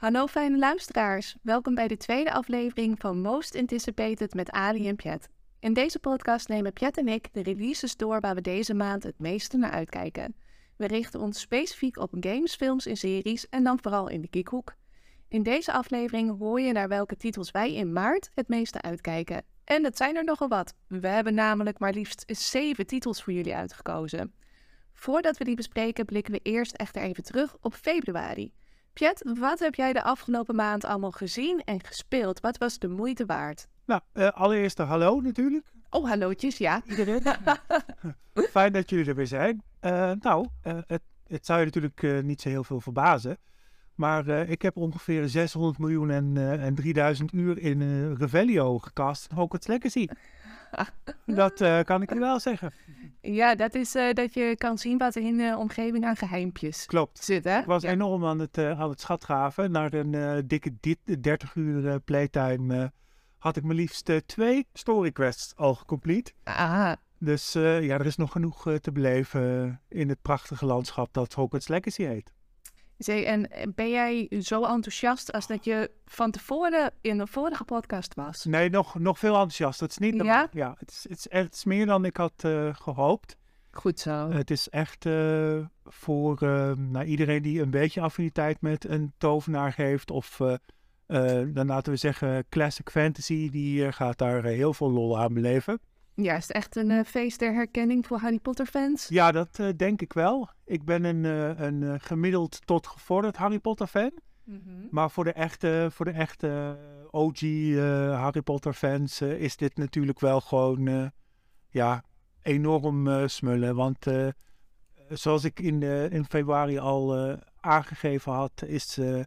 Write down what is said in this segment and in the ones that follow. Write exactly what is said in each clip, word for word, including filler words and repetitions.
Hallo fijne luisteraars, welkom bij de tweede aflevering van Most Anticipated met Ali en Pjet. In deze podcast nemen Pjet en ik de releases door waar we deze maand het meeste naar uitkijken. We richten ons specifiek op games, films en series en dan vooral in de geekhoek. In deze aflevering hoor je naar welke titels wij in maart het meeste uitkijken. En dat zijn er nogal wat. We hebben namelijk maar liefst zeven titels voor jullie uitgekozen. Voordat we die bespreken blikken we eerst echter even terug op februari. Pjet, wat heb jij de afgelopen maand allemaal gezien en gespeeld? Wat was de moeite waard? Nou, uh, allereerst een hallo natuurlijk. Oh, hallootjes, ja. Iedereen. Fijn dat jullie er weer zijn. Uh, nou, uh, het, het zou je natuurlijk uh, niet zo heel veel verbazen. Maar uh, ik heb ongeveer zeshonderd miljoen en, uh, en drieduizend uur in uh, Revelio gecast in Hogwarts Legacy. Dat uh, kan ik je wel zeggen. Ja, dat is uh, dat je kan zien wat er in de omgeving aan geheimpjes Klopt. zit, hè? Ik was ja. enorm aan het, uh, aan het schatgraven. Na een uh, dikke dit, dertig uur uh, playtime uh, had ik maar liefst uh, twee story quests al gecomplete. Aha. Dus uh, ja, er is nog genoeg uh, te beleven in het prachtige landschap dat Hogwarts Legacy heet. Zee, en ben jij zo enthousiast als dat je van tevoren in de vorige podcast was? Nee, nog, nog veel enthousiast. Het is niet. Ja? Ja, het is, het is echt het is meer dan ik had uh, gehoopt. Goed zo. Het is echt uh, voor uh, nou, iedereen die een beetje affiniteit met een tovenaar heeft. Of uh, uh, dan laten we zeggen classic fantasy. Die uh, gaat daar uh, heel veel lol aan beleven. Ja, is het echt een uh, feest der herkenning voor Harry Potter fans? Ja, dat uh, denk ik wel. Ik ben een, uh, een uh, gemiddeld tot gevorderd Harry Potter fan. Mm-hmm. Maar voor de echte, voor de echte O G uh, Harry Potter fans uh, is dit natuurlijk wel gewoon uh, ja, enorm uh, smullen. Want uh, zoals ik in, uh, in februari al uh, aangegeven had, is, uh,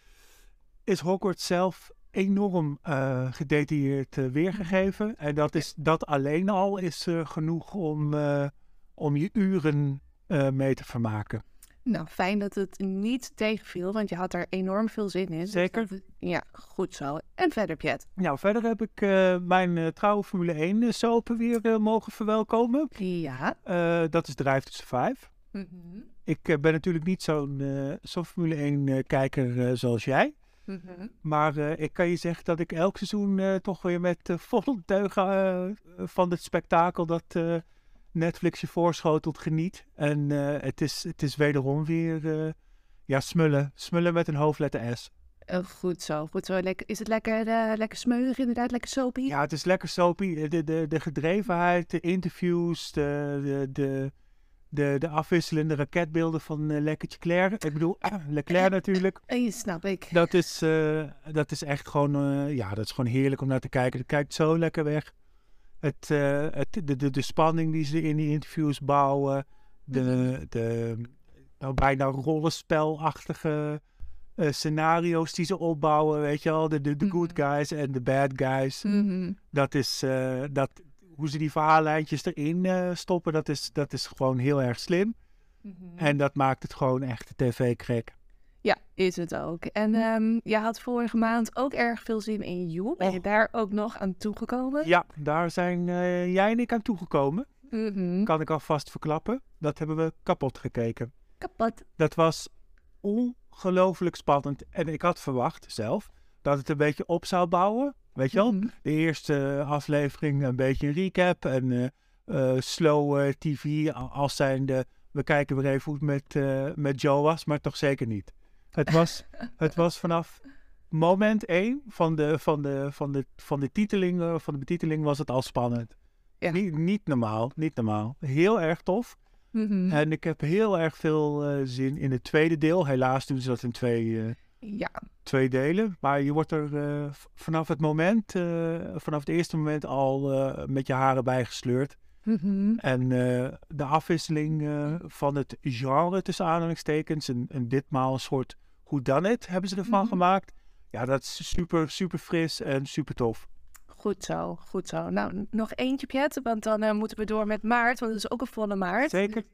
is Hogwarts zelf enorm uh, gedetailleerd uh, weergegeven. En dat, is, dat alleen al is uh, genoeg om, uh, om je uren uh, mee te vermaken. Nou, fijn dat het niet tegenviel, want je had er enorm veel zin in. Zeker. Dus dat, ja, goed zo. En verder, Pjet? Nou, verder heb ik uh, mijn uh, trouwe Formule één soap weer uh, mogen verwelkomen. Ja. Uh, dat is Drive to Survive. Mm-hmm. Ik uh, ben natuurlijk niet zo'n, uh, zo'n Formule één uh, kijker uh, zoals jij. Mm-hmm. Maar uh, ik kan je zeggen dat ik elk seizoen uh, toch weer met uh, volle teugen uh, van het spektakel dat uh, Netflix je voorschotelt geniet. En uh, het, is, het is wederom weer uh, ja, smullen. Smullen met een hoofdletter S. Uh, goed zo, goed zo. Lekker, is het lekker, uh, lekker smeuig inderdaad, lekker soapy? Ja, het is lekker soapy. De, de, de gedrevenheid, de interviews, de... de, de De, de afwisselende raketbeelden van uh, Lekkertje Claire. Ik bedoel, uh, Leclerc natuurlijk. Uh, snap ik. Dat is, uh, dat is echt gewoon, uh, ja, dat is gewoon heerlijk om naar te kijken. Het kijkt zo lekker weg. Het, uh, het, de, de, de spanning die ze in die interviews bouwen. De, de nou, bijna rollenspelachtige uh, scenario's die ze opbouwen. Weet je wel, de, de, de good guys en de bad guys. Mm-hmm. Dat is, uh, dat... Hoe ze die verhaallijntjes erin uh, stoppen, dat is, dat is gewoon heel erg slim. Mm-hmm. En dat maakt het gewoon echt tv-crack. Ja, is het ook. En um, je had vorige maand ook erg veel zin in You. Ben je oh. daar ook nog aan toegekomen? Ja, daar zijn uh, jij en ik aan toegekomen. Mm-hmm. Kan ik alvast verklappen. Dat hebben we kapot gekeken. Kapot. Dat was ongelooflijk spannend. En ik had verwacht zelf dat het een beetje op zou bouwen. Weet je wel? Mm-hmm. De eerste aflevering een beetje een recap en uh, uh, slow uh, T V als zijnde, we kijken weer even hoe het met, uh, met Joe was, maar toch zeker niet. Het was, het was vanaf moment één van de, van de, van de, van de titeling, uh, van de betiteling was het al spannend. Ja. Niet, niet normaal, niet normaal. Heel erg tof. Mm-hmm. En ik heb heel erg veel uh, zin in het tweede deel. Helaas doen ze dat in twee... Uh, Ja. Twee delen, maar je wordt er uh, vanaf het moment, uh, vanaf het eerste moment al uh, met je haren bijgesleurd. Mm-hmm. En uh, de afwisseling uh, van het genre tussen aanhalingstekens en, en ditmaal een soort whodunit hebben ze ervan mm-hmm. gemaakt. Ja, dat is super, super fris en super tof. Goed zo, goed zo. Nou, nog eentje, Pjet, want dan uh, moeten we door met maart, want het is ook een volle maart. Zeker.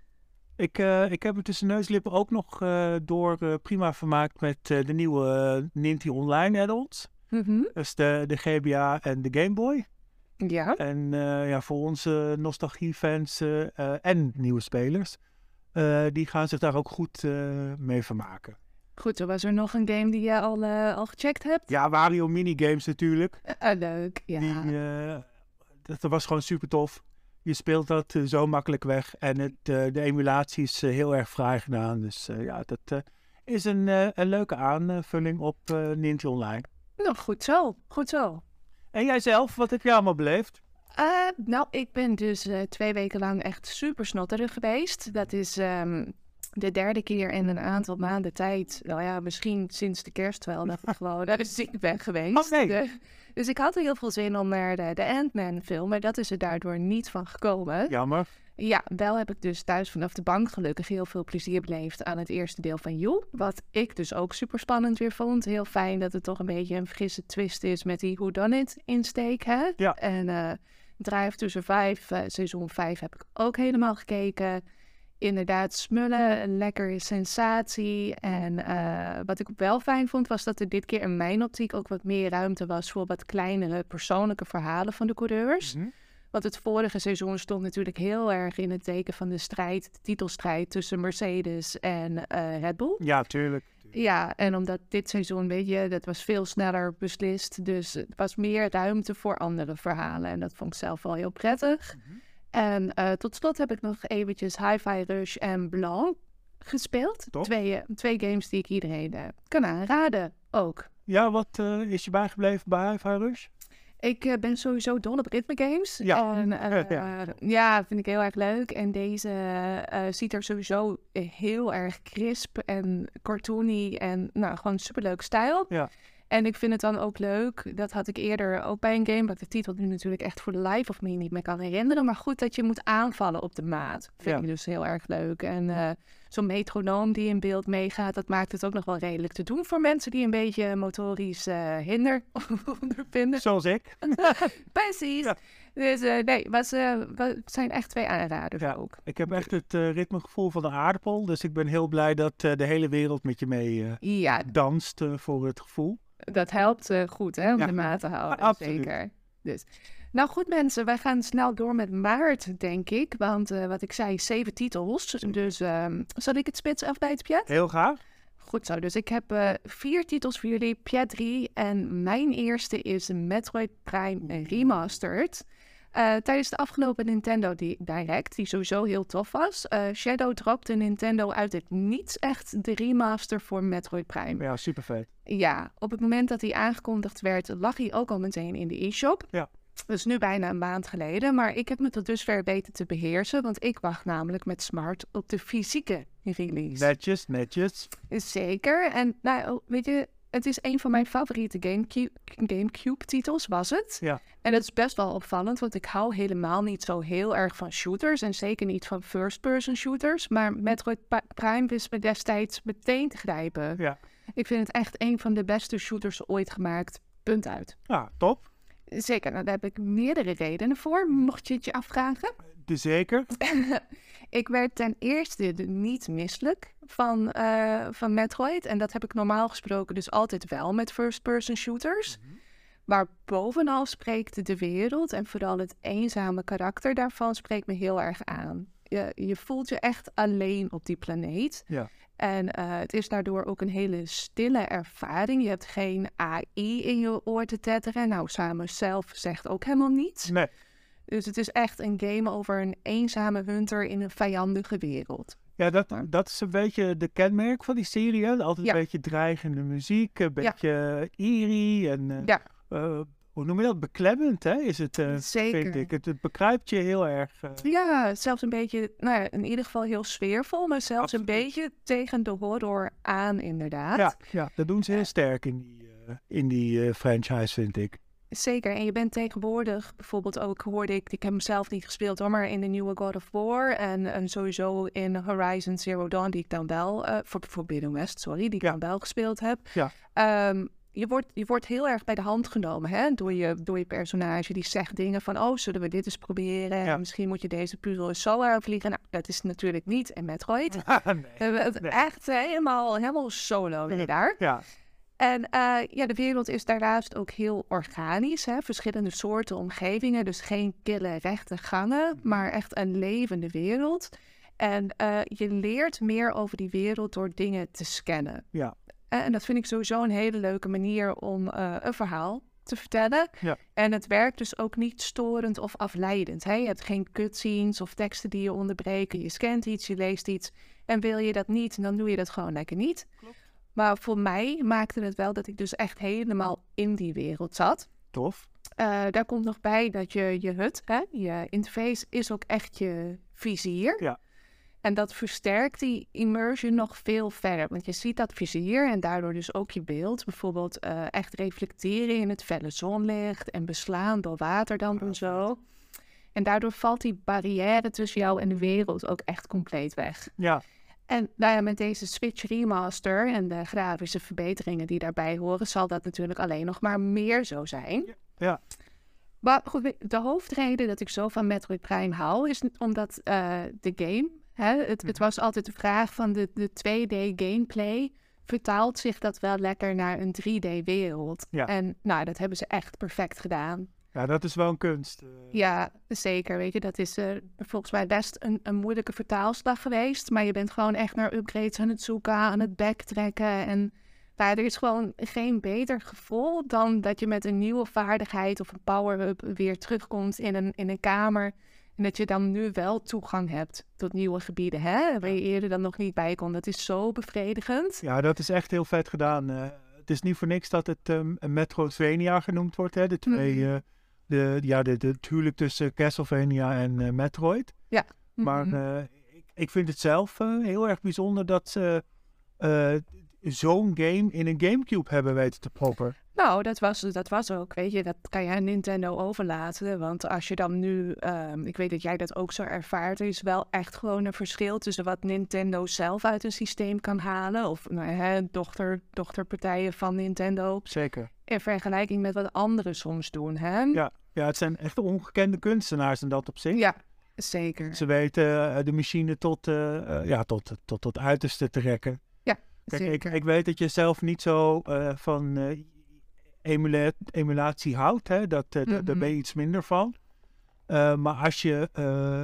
Ik, uh, ik heb er tussen neuslippen ook nog uh, door uh, prima vermaakt met uh, de nieuwe uh, Ninty Online add-ons. Mm-hmm. Dus de, de G B A en de Game Boy. Ja. En uh, ja, voor onze nostalgiefans uh, uh, en nieuwe spelers, uh, die gaan zich daar ook goed uh, mee vermaken. Goed, zo was er nog een game die je al, uh, al gecheckt hebt? Ja, Wario minigames natuurlijk. Uh, leuk, ja. Die, uh, dat was gewoon super tof. Je speelt dat uh, zo makkelijk weg. En het, uh, de emulatie is uh, heel erg fraai gedaan. Dus uh, ja, dat uh, is een, uh, een leuke aanvulling op uh, Ninja Online. Nou, goed zo. Goed zo. En jij zelf, wat heb je allemaal beleefd? Uh, nou, ik ben dus uh, twee weken lang echt super snotterig geweest. Dat is um, de derde keer in een aantal maanden tijd. Nou ja, misschien sinds de kerst wel, dat ik gewoon dat ik ziek ben geweest. Oh nee. De, dus ik had heel veel zin om naar de, de Ant-Man film, maar dat is er daardoor niet van gekomen. Jammer. Ja, wel heb ik dus thuis vanaf de bank gelukkig heel veel plezier beleefd aan het eerste deel van You. Wat ik dus ook super spannend weer vond. Heel fijn dat het toch een beetje een frisse twist is met die whodunit insteek, hè? Ja. En uh, Drive to Survive, uh, seizoen vijf heb ik ook helemaal gekeken. Inderdaad, smullen, een lekkere sensatie. En uh, wat ik wel fijn vond, was dat er dit keer in mijn optiek ook wat meer ruimte was voor wat kleinere persoonlijke verhalen van de coureurs. Mm-hmm. Want het vorige seizoen stond natuurlijk heel erg in het teken van de strijd, de titelstrijd tussen Mercedes en uh, Red Bull. Ja, tuurlijk. Ja, en omdat dit seizoen, weet je, dat was veel sneller beslist. Dus er was meer ruimte voor andere verhalen. En dat vond ik zelf wel heel prettig. Mm-hmm. En uh, tot slot heb ik nog eventjes Hi-Fi Rush en Blanc gespeeld. Twee, uh, twee games die ik iedereen uh, kan aanraden ook. Ja, wat uh, is je bijgebleven bij Hi-Fi Rush? Ik uh, ben sowieso dol op ritme games. Ja. En, uh, ja. ja, vind ik heel erg leuk. En deze uh, ziet er sowieso heel erg crisp en cartoony en nou, gewoon superleuk stijl. Ja. En ik vind het dan ook leuk, dat had ik eerder ook bij een game, wat ik de titel nu natuurlijk echt voor de life of me niet meer kan herinneren. Maar goed, dat je moet aanvallen op de maat, vind ja. ik dus heel erg leuk. En uh, zo'n metronoom die in beeld meegaat, dat maakt het ook nog wel redelijk te doen voor mensen die een beetje motorisch uh, hinder ondervinden. Zoals ik. Precies. Ja. Dus uh, nee, was, uh, was, zijn echt twee aanraders ja. ook. Ik heb echt het uh, ritmegevoel van de aardappel, dus ik ben heel blij dat uh, de hele wereld met je mee uh, ja. danst uh, voor het gevoel. Dat helpt uh, goed, hè, om ja. de maat te houden. Ja, absoluut. Zeker. Dus. Nou goed mensen, wij gaan snel door met maart, denk ik. Want uh, wat ik zei, zeven titels. Dus uh, zal ik het spitsen afbijten, Piet? Heel graag. Goed zo, dus ik heb uh, vier titels voor jullie, Piet drie. En mijn eerste is Metroid Prime Remastered. Uh, tijdens de afgelopen Nintendo Direct, die sowieso heel tof was, uh, Shadow dropte Nintendo uit het niets echt de remaster voor Metroid Prime. Ja, super vet. Ja, op het moment dat hij aangekondigd werd, lag hij ook al meteen in de e-shop. Ja. Dat is nu bijna een maand geleden, maar ik heb me tot dusver weten te beheersen, want ik wacht namelijk met smart op de fysieke release. Netjes, netjes. Zeker, en nou, weet je, het is een van mijn favoriete GameCube, GameCube-titels, was het. Ja. En dat is best wel opvallend, want ik hou helemaal niet zo heel erg van shooters. En zeker niet van first-person shooters. Maar Metroid Prime wist me destijds meteen te grijpen. Ja. Ik vind het echt een van de beste shooters ooit gemaakt. Punt uit. Ja, top. Zeker, nou, daar heb ik meerdere redenen voor, mocht je het je afvragen. De zeker. Ik werd ten eerste niet misselijk van, uh, van Metroid. En dat heb ik normaal gesproken dus altijd wel met first-person shooters. Mm-hmm. Maar bovenal spreekt de wereld en vooral het eenzame karakter daarvan spreekt me heel erg aan. Je, je voelt je echt alleen op die planeet. Ja. En uh, het is daardoor ook een hele stille ervaring. Je hebt geen A I in je oor te tetteren. Nou, Samus zelf zegt ook helemaal niets. Nee. Dus het is echt een game over een eenzame hunter in een vijandige wereld. Ja, dat, dat is een beetje de kenmerk van die serie. Hè? Altijd ja. een beetje dreigende muziek, een beetje ja. eerie en uh, ja. uh, hoe noem je dat? Beklemmend, hè? Is het, uh, Zeker. Vind ik. Het, het bekruipt je heel erg. Uh... Ja, zelfs een beetje, nou ja, in ieder geval heel sfeervol, maar zelfs Absoluut. een beetje tegen de horror aan, inderdaad. Ja, ja dat doen ze heel sterk in die, uh, in die uh, franchise, vind ik. Zeker, en je bent tegenwoordig bijvoorbeeld ook, hoorde ik, ik heb hem zelf niet gespeeld hoor, maar in de nieuwe God of War en, en sowieso in Horizon Zero Dawn, die ik dan wel, uh, voor Forbidden West, sorry, die ik ja. dan wel gespeeld heb. Ja. Um, je, wordt, je wordt heel erg bij de hand genomen hè, door, je, door je personage. Die zegt dingen van, oh, zullen we dit eens proberen? Ja. Misschien moet je deze puzzel eens zo aanvliegen. Nou, dat is natuurlijk niet in Metroid. nee. We hebben het nee. echt helemaal, helemaal solo nee. daar. Ja. En uh, ja, de wereld is daarnaast ook heel organisch. Hè? Verschillende soorten omgevingen. Dus geen kille rechte gangen, maar echt een levende wereld. En uh, je leert meer over die wereld door dingen te scannen. Ja. En dat vind ik sowieso een hele leuke manier om uh, een verhaal te vertellen. Ja. En het werkt dus ook niet storend of afleidend. Hè? Je hebt geen cutscenes of teksten die je onderbreken. Je scant iets, je leest iets. En wil je dat niet, dan doe je dat gewoon lekker niet. Klopt. Maar voor mij maakte het wel dat ik dus echt helemaal in die wereld zat. Tof. Uh, daar komt nog bij dat je je H U D, hè, je interface, is ook echt je vizier. Ja. En dat versterkt die immersion nog veel verder. Want je ziet dat vizier en daardoor dus ook je beeld. Bijvoorbeeld uh, echt reflecteren in het felle zonlicht en beslaan door waterdamp en zo. En daardoor valt die barrière tussen jou en de wereld ook echt compleet weg. Ja. En nou ja, met deze Switch Remaster en de grafische verbeteringen die daarbij horen, zal dat natuurlijk alleen nog maar meer zo zijn. Ja. Ja. Maar goed, de hoofdreden dat ik zo van Metroid Prime hou, is omdat uh, de game, hè, het, het was altijd de vraag van de, de twee D gameplay, vertaalt zich dat wel lekker naar een drie D wereld? Ja. En nou, dat hebben ze echt perfect gedaan. Ja, dat is wel een kunst. Uh... Ja, zeker. Weet je, dat is uh, volgens mij best een, een moeilijke vertaalslag geweest. Maar je bent gewoon echt naar upgrades aan het zoeken, aan het backtracken. En nou, er is gewoon geen beter gevoel dan dat je met een nieuwe vaardigheid of een power-up weer terugkomt in een, in een kamer. En dat je dan nu wel toegang hebt tot nieuwe gebieden, hè? Waar je eerder dan nog niet bij kon. Dat is zo bevredigend. Ja, dat is echt heel vet gedaan. Uh, het is niet voor niks dat het um, een Metroidvania genoemd wordt, hè? De twee, uh, de, ja, de, de, het huwelijk tussen Castlevania en uh, Metroid. Ja. Maar uh, ik, ik vind het zelf uh, heel erg bijzonder dat ze uh, zo'n game in een Gamecube hebben weten te proppen. Nou, dat was, dat was ook, weet je, dat kan je aan Nintendo overlaten. Want als je dan nu, um, ik weet dat jij dat ook zo ervaart, er is wel echt gewoon een verschil tussen wat Nintendo zelf uit een systeem kan halen. Of nou, hè, dochter, dochterpartijen van Nintendo. Zeker. In vergelijking met wat anderen soms doen, hè? Ja, ja, het zijn echt ongekende kunstenaars in dat opzicht. Ja, zeker. Ze weten uh, de machine tot, uh, uh, ja, tot, tot, tot uiterste te rekken. Ja, Kijk, zeker. ik, ik weet dat je zelf niet zo uh, van uh, emula- emulatie houdt. Hè? Dat, uh, mm-hmm. Daar ben je iets minder van. Uh, maar als je uh,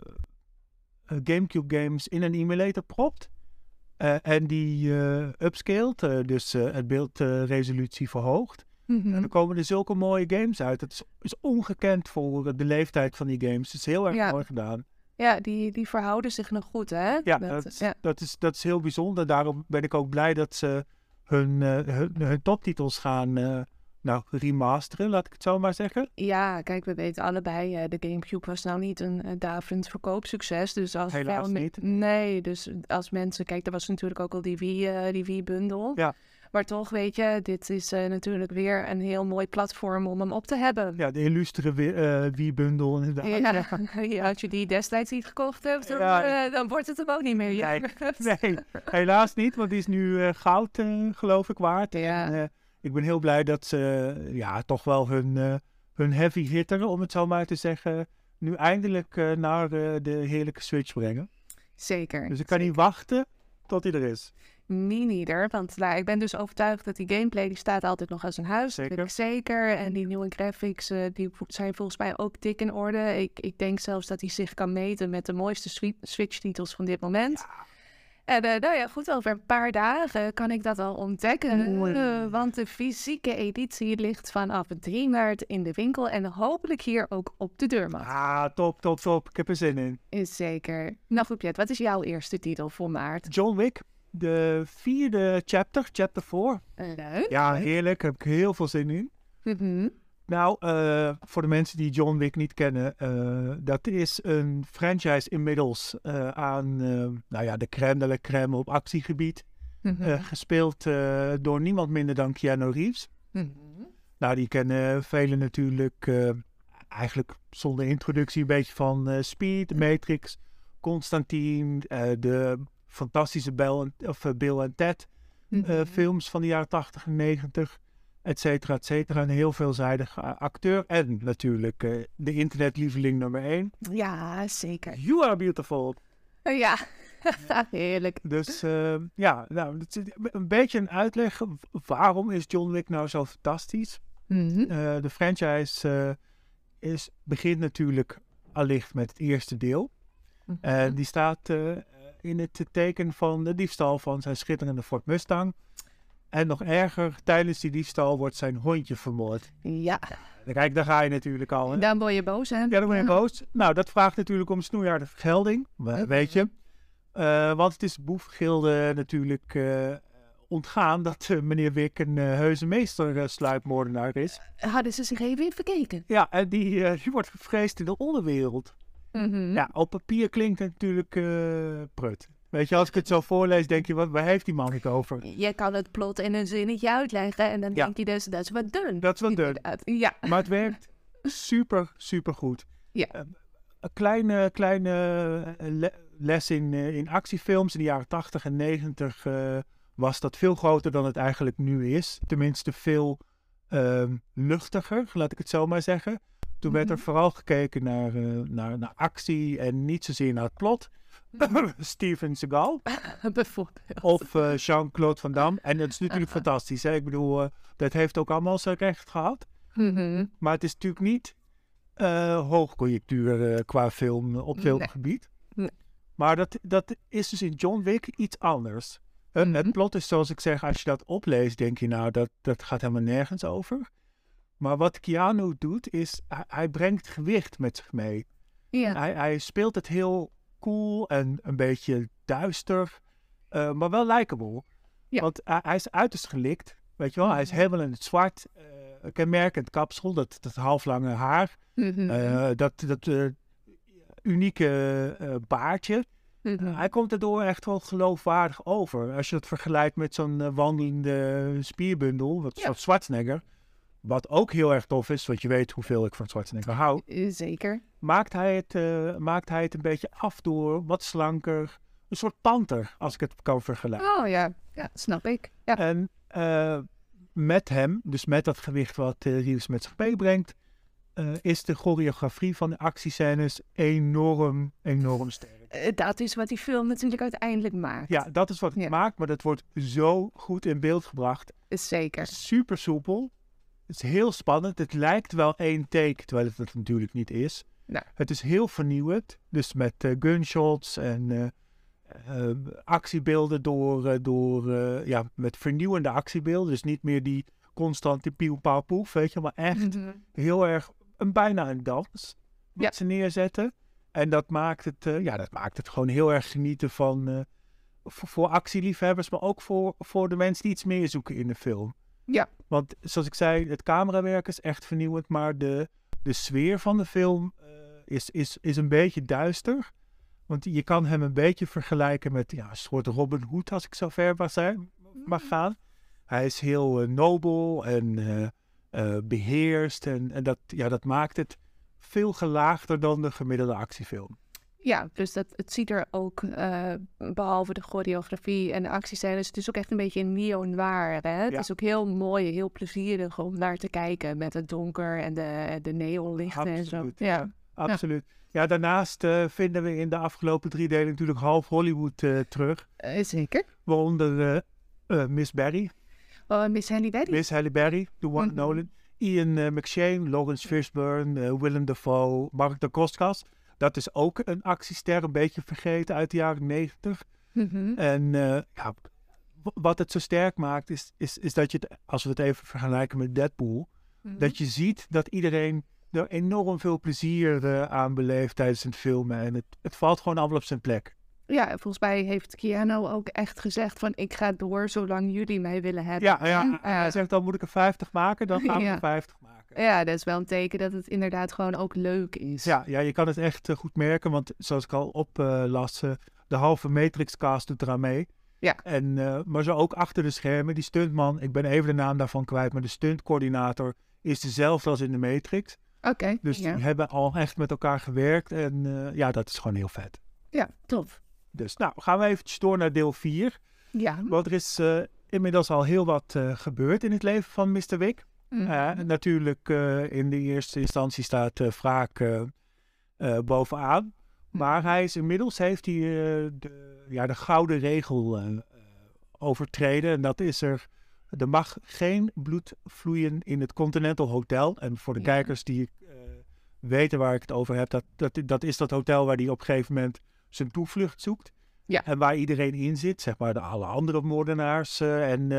uh, Gamecube games in een emulator propt uh, en die uh, upscaled, uh, dus uh, het beeldresolutie uh, verhoogt, mm-hmm. dan komen er zulke mooie games uit. Dat is, is ongekend voor de leeftijd van die games. Het is heel erg ja. mooi gedaan. Ja, die, die verhouden zich nog goed, hè? Ja, dat, dat, ja. Dat, is, dat is heel bijzonder. Daarom ben ik ook blij dat ze hun, uh, hun, hun toptitels gaan uh, nou, remasteren, laat ik het zo maar zeggen. Ja, kijk, we weten allebei, uh, de Gamecube was nou niet een uh, daverend verkoopsucces. Dus als Helaas me- niet. Nee, dus als mensen... Kijk, er was natuurlijk ook al die Wii, uh, die Wii-bundel. Ja. Maar toch, weet je, dit is uh, natuurlijk weer een heel mooi platform om hem op te hebben. Ja, de illustere uh, Wii-bundel inderdaad. Ja, ja, als je die destijds niet gekocht hebt, dan, ja. uh, dan wordt het hem ook niet meer. Nee, nee, helaas niet, want die is nu uh, goud, uh, geloof ik, waard. Ja. En, uh, ik ben heel blij dat ze uh, ja, toch wel hun, uh, hun heavy hitter, om het zo maar te zeggen, nu eindelijk uh, naar uh, de heerlijke Switch brengen. Zeker. Dus ik kan zeker. niet wachten tot hij er is. Me neither, want nou, ik ben dus overtuigd dat die gameplay, die staat altijd nog als een huis. Zeker. Dat weet ik zeker. En die nieuwe graphics, uh, die zijn volgens mij ook dik in orde. Ik, ik denk zelfs dat hij zich kan meten met de mooiste Switch-titels van dit moment. Ja. En uh, nou ja, goed, over een paar dagen kan ik dat al ontdekken. Uh, want de fysieke editie ligt vanaf drie maart in de winkel en hopelijk hier ook op de deurmat. Ah, top, top, top. Ik heb er zin in. Is zeker. Nou goed, Jet, wat is jouw eerste titel voor maart? John Wick. De vierde chapter, chapter vier. Leuk. Ja, heerlijk. Daar heb ik heel veel zin in. Mm-hmm. Nou, uh, voor de mensen die John Wick niet kennen, uh, dat is een franchise inmiddels uh, aan uh, nou ja, de crème de la crème op actiegebied. Mm-hmm. Uh, gespeeld uh, door niemand minder dan Keanu Reeves. Mm-hmm. Nou, die kennen velen natuurlijk uh, eigenlijk zonder introductie een beetje van uh, Speed, The Matrix, Constantine, uh, de fantastische Bill en, of, uh, Bill en Ted mm-hmm. uh, films van de jaren tachtig en negentig, et cetera, et cetera. Een heel veelzijdige uh, acteur en natuurlijk uh, de internetlieveling nummer één. Ja, zeker. You are beautiful. Uh, ja, heerlijk. Dus uh, ja, nou, een beetje een uitleg. Waarom is John Wick nou zo fantastisch? Mm-hmm. Uh, de franchise uh, is, begint natuurlijk allicht met het eerste deel. Mm-hmm. Uh, die staat uh, in het teken van de diefstal van zijn schitterende Ford Mustang. En nog erger, tijdens die diefstal wordt zijn hondje vermoord. Ja. Kijk, daar ga je natuurlijk al. Hè? Dan word je boos, hè? Ja, dan word je boos. Nou, dat vraagt natuurlijk om snoeiharde vergelding, we- weet je. Uh, want het is boefgilde natuurlijk uh, ontgaan dat uh, meneer Wick een uh, heuse meester uh, sluipmoordenaar is. Hadden ze zich even in verkeken? Ja, en die, uh, die wordt gevreesd in de onderwereld. Mm-hmm. Ja, op papier klinkt het natuurlijk uh, prut. Weet je, als ik het zo voorlees, denk je, wat, waar heeft die man het over? Je kan het plot in een zinnetje uitleggen en dan ja. denk je dus, dat is wat dun. Dat is wat dun. Ja. Maar het werkt super, super goed. Ja. Uh, een kleine, kleine le- les in, uh, in actiefilms in de jaren tachtig en negentig uh, was dat veel groter dan het eigenlijk nu is. Tenminste veel uh, luchtiger, laat ik het zo maar zeggen. Toen mm-hmm. werd er vooral gekeken naar, uh, naar, naar actie en niet zozeer naar het plot. Steven Seagal. Bijvoorbeeld. Of uh, Jean-Claude Van Damme. En dat is natuurlijk uh-huh. fantastisch. Hè? Ik bedoel, uh, dat heeft ook allemaal zijn recht gehad. Mm-hmm. Maar het is natuurlijk niet uh, hoogconjunctuur uh, qua film op filmgebied. Nee. Nee. Maar dat, dat is dus in John Wick iets anders. Uh, mm-hmm. Het plot is zoals ik zeg, als je dat opleest, denk je nou, dat, dat gaat helemaal nergens over. Maar wat Keanu doet, is hij, hij brengt gewicht met zich mee. Ja. Hij, hij speelt het heel cool en een beetje duister, uh, maar wel likable. Ja. Want hij, hij is uiterst gelikt, weet je wel. Mm-hmm. Hij is helemaal in het zwart, uh, kenmerkend kapsel, dat, dat halflange haar, mm-hmm. uh, dat, dat uh, unieke uh, baardje. Mm-hmm. Uh, hij komt erdoor echt wel geloofwaardig over. Als je het vergelijkt met zo'n uh, wandelende spierbundel, wat ja. Schwarzenegger, wat ook heel erg tof is, want je weet hoeveel ik van Schwarzenegger hou. Zeker. Maakt hij het, uh, maakt hij het een beetje af door wat slanker, een soort panter, als ik het kan vergelijken. Oh ja, ja, snap ik. Ja. En uh, met hem, dus met dat gewicht wat uh, Reeves met zich meebrengt, uh, is de choreografie van de actiescènes enorm, enorm sterk. Uh, dat is wat die film natuurlijk uiteindelijk maakt. Ja, dat is wat het ja. maakt, maar dat wordt zo goed in beeld gebracht. Zeker. Super soepel. Het is heel spannend. Het lijkt wel één take, terwijl het het natuurlijk niet is. Nou. Het is heel vernieuwend. Dus met uh, gunshots en uh, uh, actiebeelden door, uh, door uh, ja, met vernieuwende actiebeelden. Dus niet meer die constante pieuw, pauw, poef, weet je. Maar echt mm-hmm. heel erg, een, bijna een dans. Wat ja. ze neerzetten. En dat maakt het, uh, ja, dat maakt het gewoon heel erg genieten van, uh, voor, voor actieliefhebbers. Maar ook voor, voor de mensen die iets meer zoeken in de film. Ja. Want zoals ik zei, het camerawerk is echt vernieuwend, maar de, de sfeer van de film uh, is, is, is een beetje duister. Want je kan hem een beetje vergelijken met ja, een soort Robin Hood, als ik zo ver mag, zijn, mag gaan. Hij is heel uh, nobel en uh, uh, beheerst en, en dat, ja, dat maakt het veel gelaagder dan de gemiddelde actiefilm. Ja, dus dat, het ziet er ook, uh, behalve de choreografie en de actiescènes, het is ook echt een beetje een neo-noir. Hè? Het ja. is ook heel mooi, heel plezierig om naar te kijken met het donker en de, de neonlichten en zo. Ja. Absoluut. Ja, ja daarnaast uh, vinden we in de afgelopen drie delen natuurlijk half Hollywood uh, terug. Uh, zeker. Waaronder uh, uh, Miss Berry. Oh, Miss Halle Berry. Miss Halle Berry, The One mm-hmm. Nolan. Ian uh, McShane, Lawrence Fishburne, uh, Willem Dafoe, Mark Dacascos. Dat is ook een actiester, een beetje vergeten uit de jaren negentig. Mm-hmm. En uh, ja, wat het zo sterk maakt, is, is, is dat je, het, als we het even vergelijken met Deadpool, mm-hmm. dat je ziet dat iedereen er enorm veel plezier uh, aan beleeft tijdens het filmen. En het, het valt gewoon allemaal op zijn plek. Ja, volgens mij heeft Keanu ook echt gezegd van ik ga door zolang jullie mij willen hebben. Ja, ja uh, hij zegt dan moet ik er vijftig maken, dan gaan we ja. er vijftig maken. Ja, dat is wel een teken dat het inderdaad gewoon ook leuk is. Ja, ja je kan het echt uh, goed merken, want zoals ik al op uh, las, uh, de halve Matrix-cast doet eraan mee. Ja. En, uh, maar zo ook achter de schermen, die stuntman, ik ben even de naam daarvan kwijt, maar de stuntcoördinator is dezelfde als in de Matrix. Oké. Okay, dus ja. die hebben al echt met elkaar gewerkt en uh, ja, dat is gewoon heel vet. Ja, tof. Dus nou, gaan we eventjes door naar deel vier. Ja. Want er is uh, inmiddels al heel wat uh, gebeurd in het leven van mister Wick. Mm-hmm. Uh, natuurlijk uh, in de eerste instantie staat uh, wraak uh, uh, bovenaan. Mm-hmm. Maar hij is inmiddels heeft hij uh, de, ja, de gouden regel uh, overtreden. En dat is er, er mag geen bloed vloeien in het Continental Hotel. En voor de ja. kijkers die uh, weten waar ik het over heb, dat, dat, dat is dat hotel waar hij op een gegeven moment zijn toevlucht zoekt. Ja. En waar iedereen in zit, zeg maar de alle andere moordenaars uh, en uh,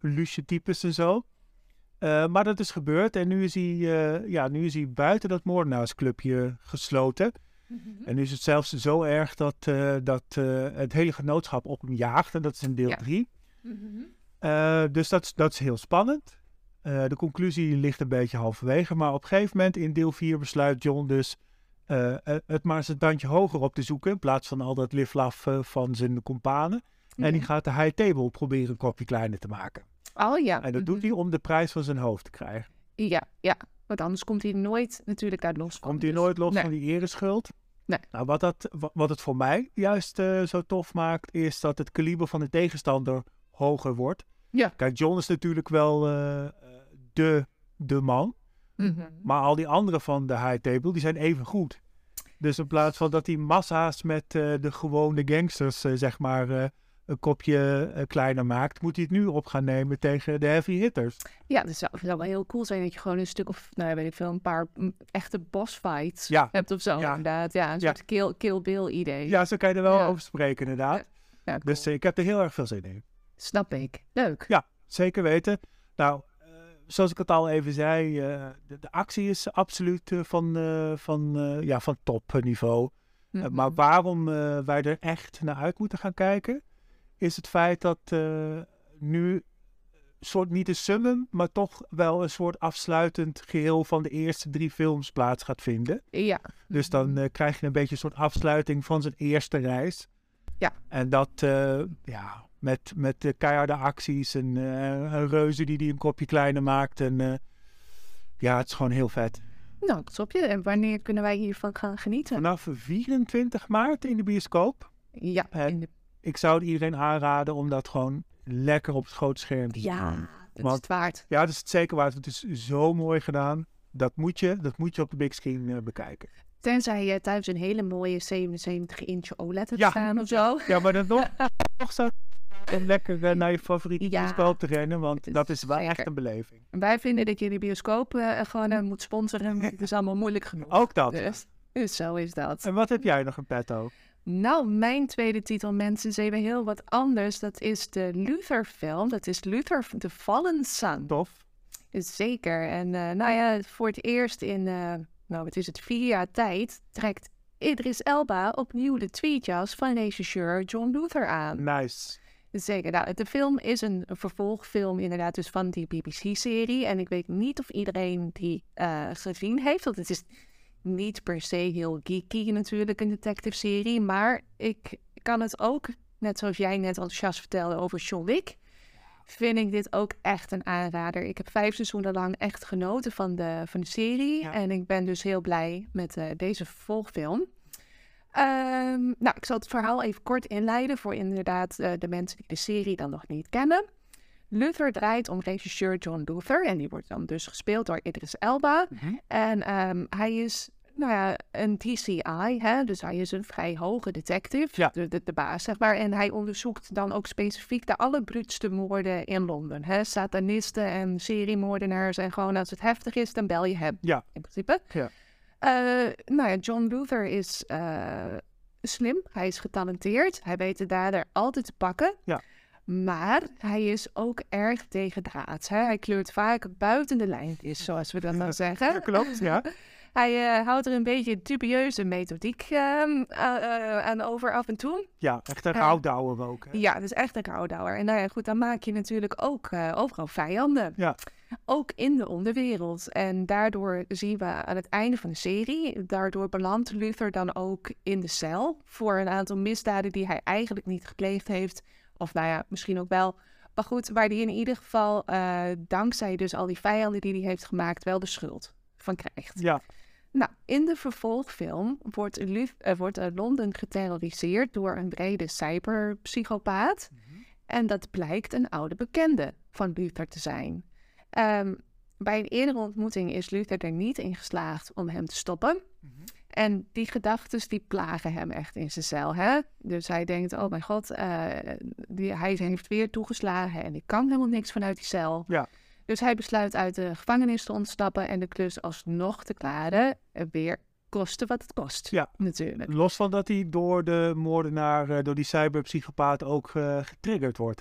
luxe types en zo. Uh, maar dat is gebeurd en nu is hij, uh, ja, nu is hij buiten dat moordenaarsclubje gesloten. Mm-hmm. En nu is het zelfs zo erg dat, uh, dat uh, het hele genootschap op hem jaagt. En dat is in deel drie. Ja. Mm-hmm. Uh, dus dat, dat is heel spannend. Uh, de conclusie ligt een beetje halverwege. Maar op een gegeven moment in deel vier besluit John dus uh, het maar eens een tandje hoger op te zoeken. In plaats van al dat liflaf uh, van zijn companen. Ja. En die gaat de high table proberen een kopje kleiner te maken. Oh ja. En dat mm-hmm. doet hij om de prijs van zijn hoofd te krijgen. Ja, ja. Want anders komt hij nooit natuurlijk daar los van. Komt hij dus nooit los nee. van die ereschuld. Nee. Nou, wat, dat, wat het voor mij juist uh, zo tof maakt, is dat het kaliber van de tegenstander hoger wordt. Ja. Kijk, John is natuurlijk wel uh, de, de man. Mm-hmm. Maar al die anderen van de high table, die zijn even goed. Dus in plaats van dat hij massa's met uh, de gewone gangsters, uh, zeg maar, uh, een kopje uh, kleiner maakt, moet hij het nu op gaan nemen tegen de heavy hitters. Ja, dat zou, zou wel heel cool zijn dat je gewoon een stuk of, nou ja, weet ik veel, een paar m, echte boss fights ja. hebt of zo. Ja. Inderdaad, ja, een ja. soort Kill, Kill Bill idee. Ja, zo kan je er wel ja. over spreken, inderdaad. Ja. Ja, cool. Dus uh, ik heb er heel erg veel zin in. Snap ik. Leuk. Ja, zeker weten. Nou, uh, zoals ik het al even zei, uh, de, de actie is absoluut uh, van, uh, van, uh, ja, van topniveau. Mm-hmm. Uh, maar waarom uh, wij er echt naar uit moeten gaan kijken, is het feit dat uh, nu soort niet een summum, maar toch wel een soort afsluitend geheel van de eerste drie films plaats gaat vinden. Ja. Dus dan uh, krijg je een beetje een soort afsluiting van zijn eerste reis. Ja. En dat, uh, ja, met, met de keiharde acties en uh, een reuze die die een kopje kleiner maakt. En uh, ja, het is gewoon heel vet. Nou, stop je. En wanneer kunnen wij hiervan gaan genieten? Vanaf vierentwintig maart in de bioscoop. Ja. En in de... ik zou het iedereen aanraden om dat gewoon lekker op het grote scherm te zien. Ja, dat Want, is het waard. Ja, dat is het zeker waard. Het is zo mooi gedaan. Dat moet je, dat moet je op de big screen uh, bekijken. Tenzij je thuis een hele mooie zevenenzeventig inch O L E D hebt ja. staan of zo. Ja, maar dan nog, nog zo om lekker uh, naar je favoriete ja. bioscoop te rennen. Want is dat is wel zeker. Echt een beleving. Wij vinden dat je die bioscoop uh, gewoon uh, moet sponsoren. Het is allemaal moeilijk genoeg. Ook dat. Dus, dus zo is dat. En wat heb jij nog in petto? Nou, mijn tweede titel, mensen, is even heel wat anders. Dat is de Luther-film. Dat is Luther, The Fallen Sun. Tof. Zeker. En uh, nou ja, voor het eerst in, uh, nou wat is het, vier jaar tijd trekt Idris Elba opnieuw de tweetjas van regisseur John Luther aan. Nice. Zeker. Nou, de film is een vervolgfilm inderdaad dus van die B B C-serie. En ik weet niet of iedereen die uh, gezien heeft, want het is niet per se heel geeky natuurlijk, een detective-serie. Maar ik kan het ook, net zoals jij net enthousiast vertelde over John Wick, vind ik dit ook echt een aanrader. Ik heb vijf seizoenen lang echt genoten van de, van de serie. Ja. En ik ben dus heel blij met uh, deze vervolgfilm. Um, nou, ik zal het verhaal even kort inleiden voor inderdaad uh, de mensen die de serie dan nog niet kennen. Luther draait om regisseur John Luther en die wordt dan dus gespeeld door Idris Elba. Mm-hmm. En um, hij is, nou ja, een D C I, hè? Dus hij is een vrij hoge detective, ja. de, de, de baas zeg maar. En hij onderzoekt dan ook specifiek de allerbruutste moorden in Londen. Hè? Satanisten en seriemoordenaars en gewoon als het heftig is, dan bel je hem, ja. in principe. Ja. Uh, nou ja, John Luther is uh, slim, hij is getalenteerd, hij weet de dader altijd te pakken. Ja. Maar hij is ook erg tegendraads. Hè? Hij kleurt vaak buiten de lijn, is, zoals we dat dan zeggen. Ja, klopt, ja. Hij uh, houdt er een beetje dubieuze methodiek uh, uh, uh, aan over af en toe. Ja, echt een rouwdouwer ook. Hè? Ja, dat is echt een rouwdouwer. En nou ja, goed, dan maak je natuurlijk ook uh, overal vijanden. Ja. Ook in de onderwereld. En daardoor zien we aan het einde van de serie, daardoor belandt Luther dan ook in de cel voor een aantal misdaden die hij eigenlijk niet gepleegd heeft. Of nou ja, misschien ook wel. Maar goed, waar hij in ieder geval, uh, dankzij dus al die vijanden die hij heeft gemaakt, wel de schuld van krijgt. Ja. Nou, in de vervolgfilm wordt, uh, wordt uh, Londen geterroriseerd door een brede cyberpsychopaat. Mm-hmm. En dat blijkt een oude bekende van Luther te zijn. Um, bij een eerdere ontmoeting is Luther er niet in geslaagd om hem te stoppen. Mm-hmm. En die gedachtes die plagen hem echt in zijn cel. Hè? Dus hij denkt, oh mijn god, uh, die, hij heeft weer toegeslagen en ik kan helemaal niks vanuit die cel. Ja. Dus hij besluit uit de gevangenis te ontsnappen en de klus alsnog te klaren. Weer kosten wat het kost, ja. natuurlijk. Los van dat hij door de moordenaar, door die cyberpsychopaat ook uh, getriggerd wordt, hè?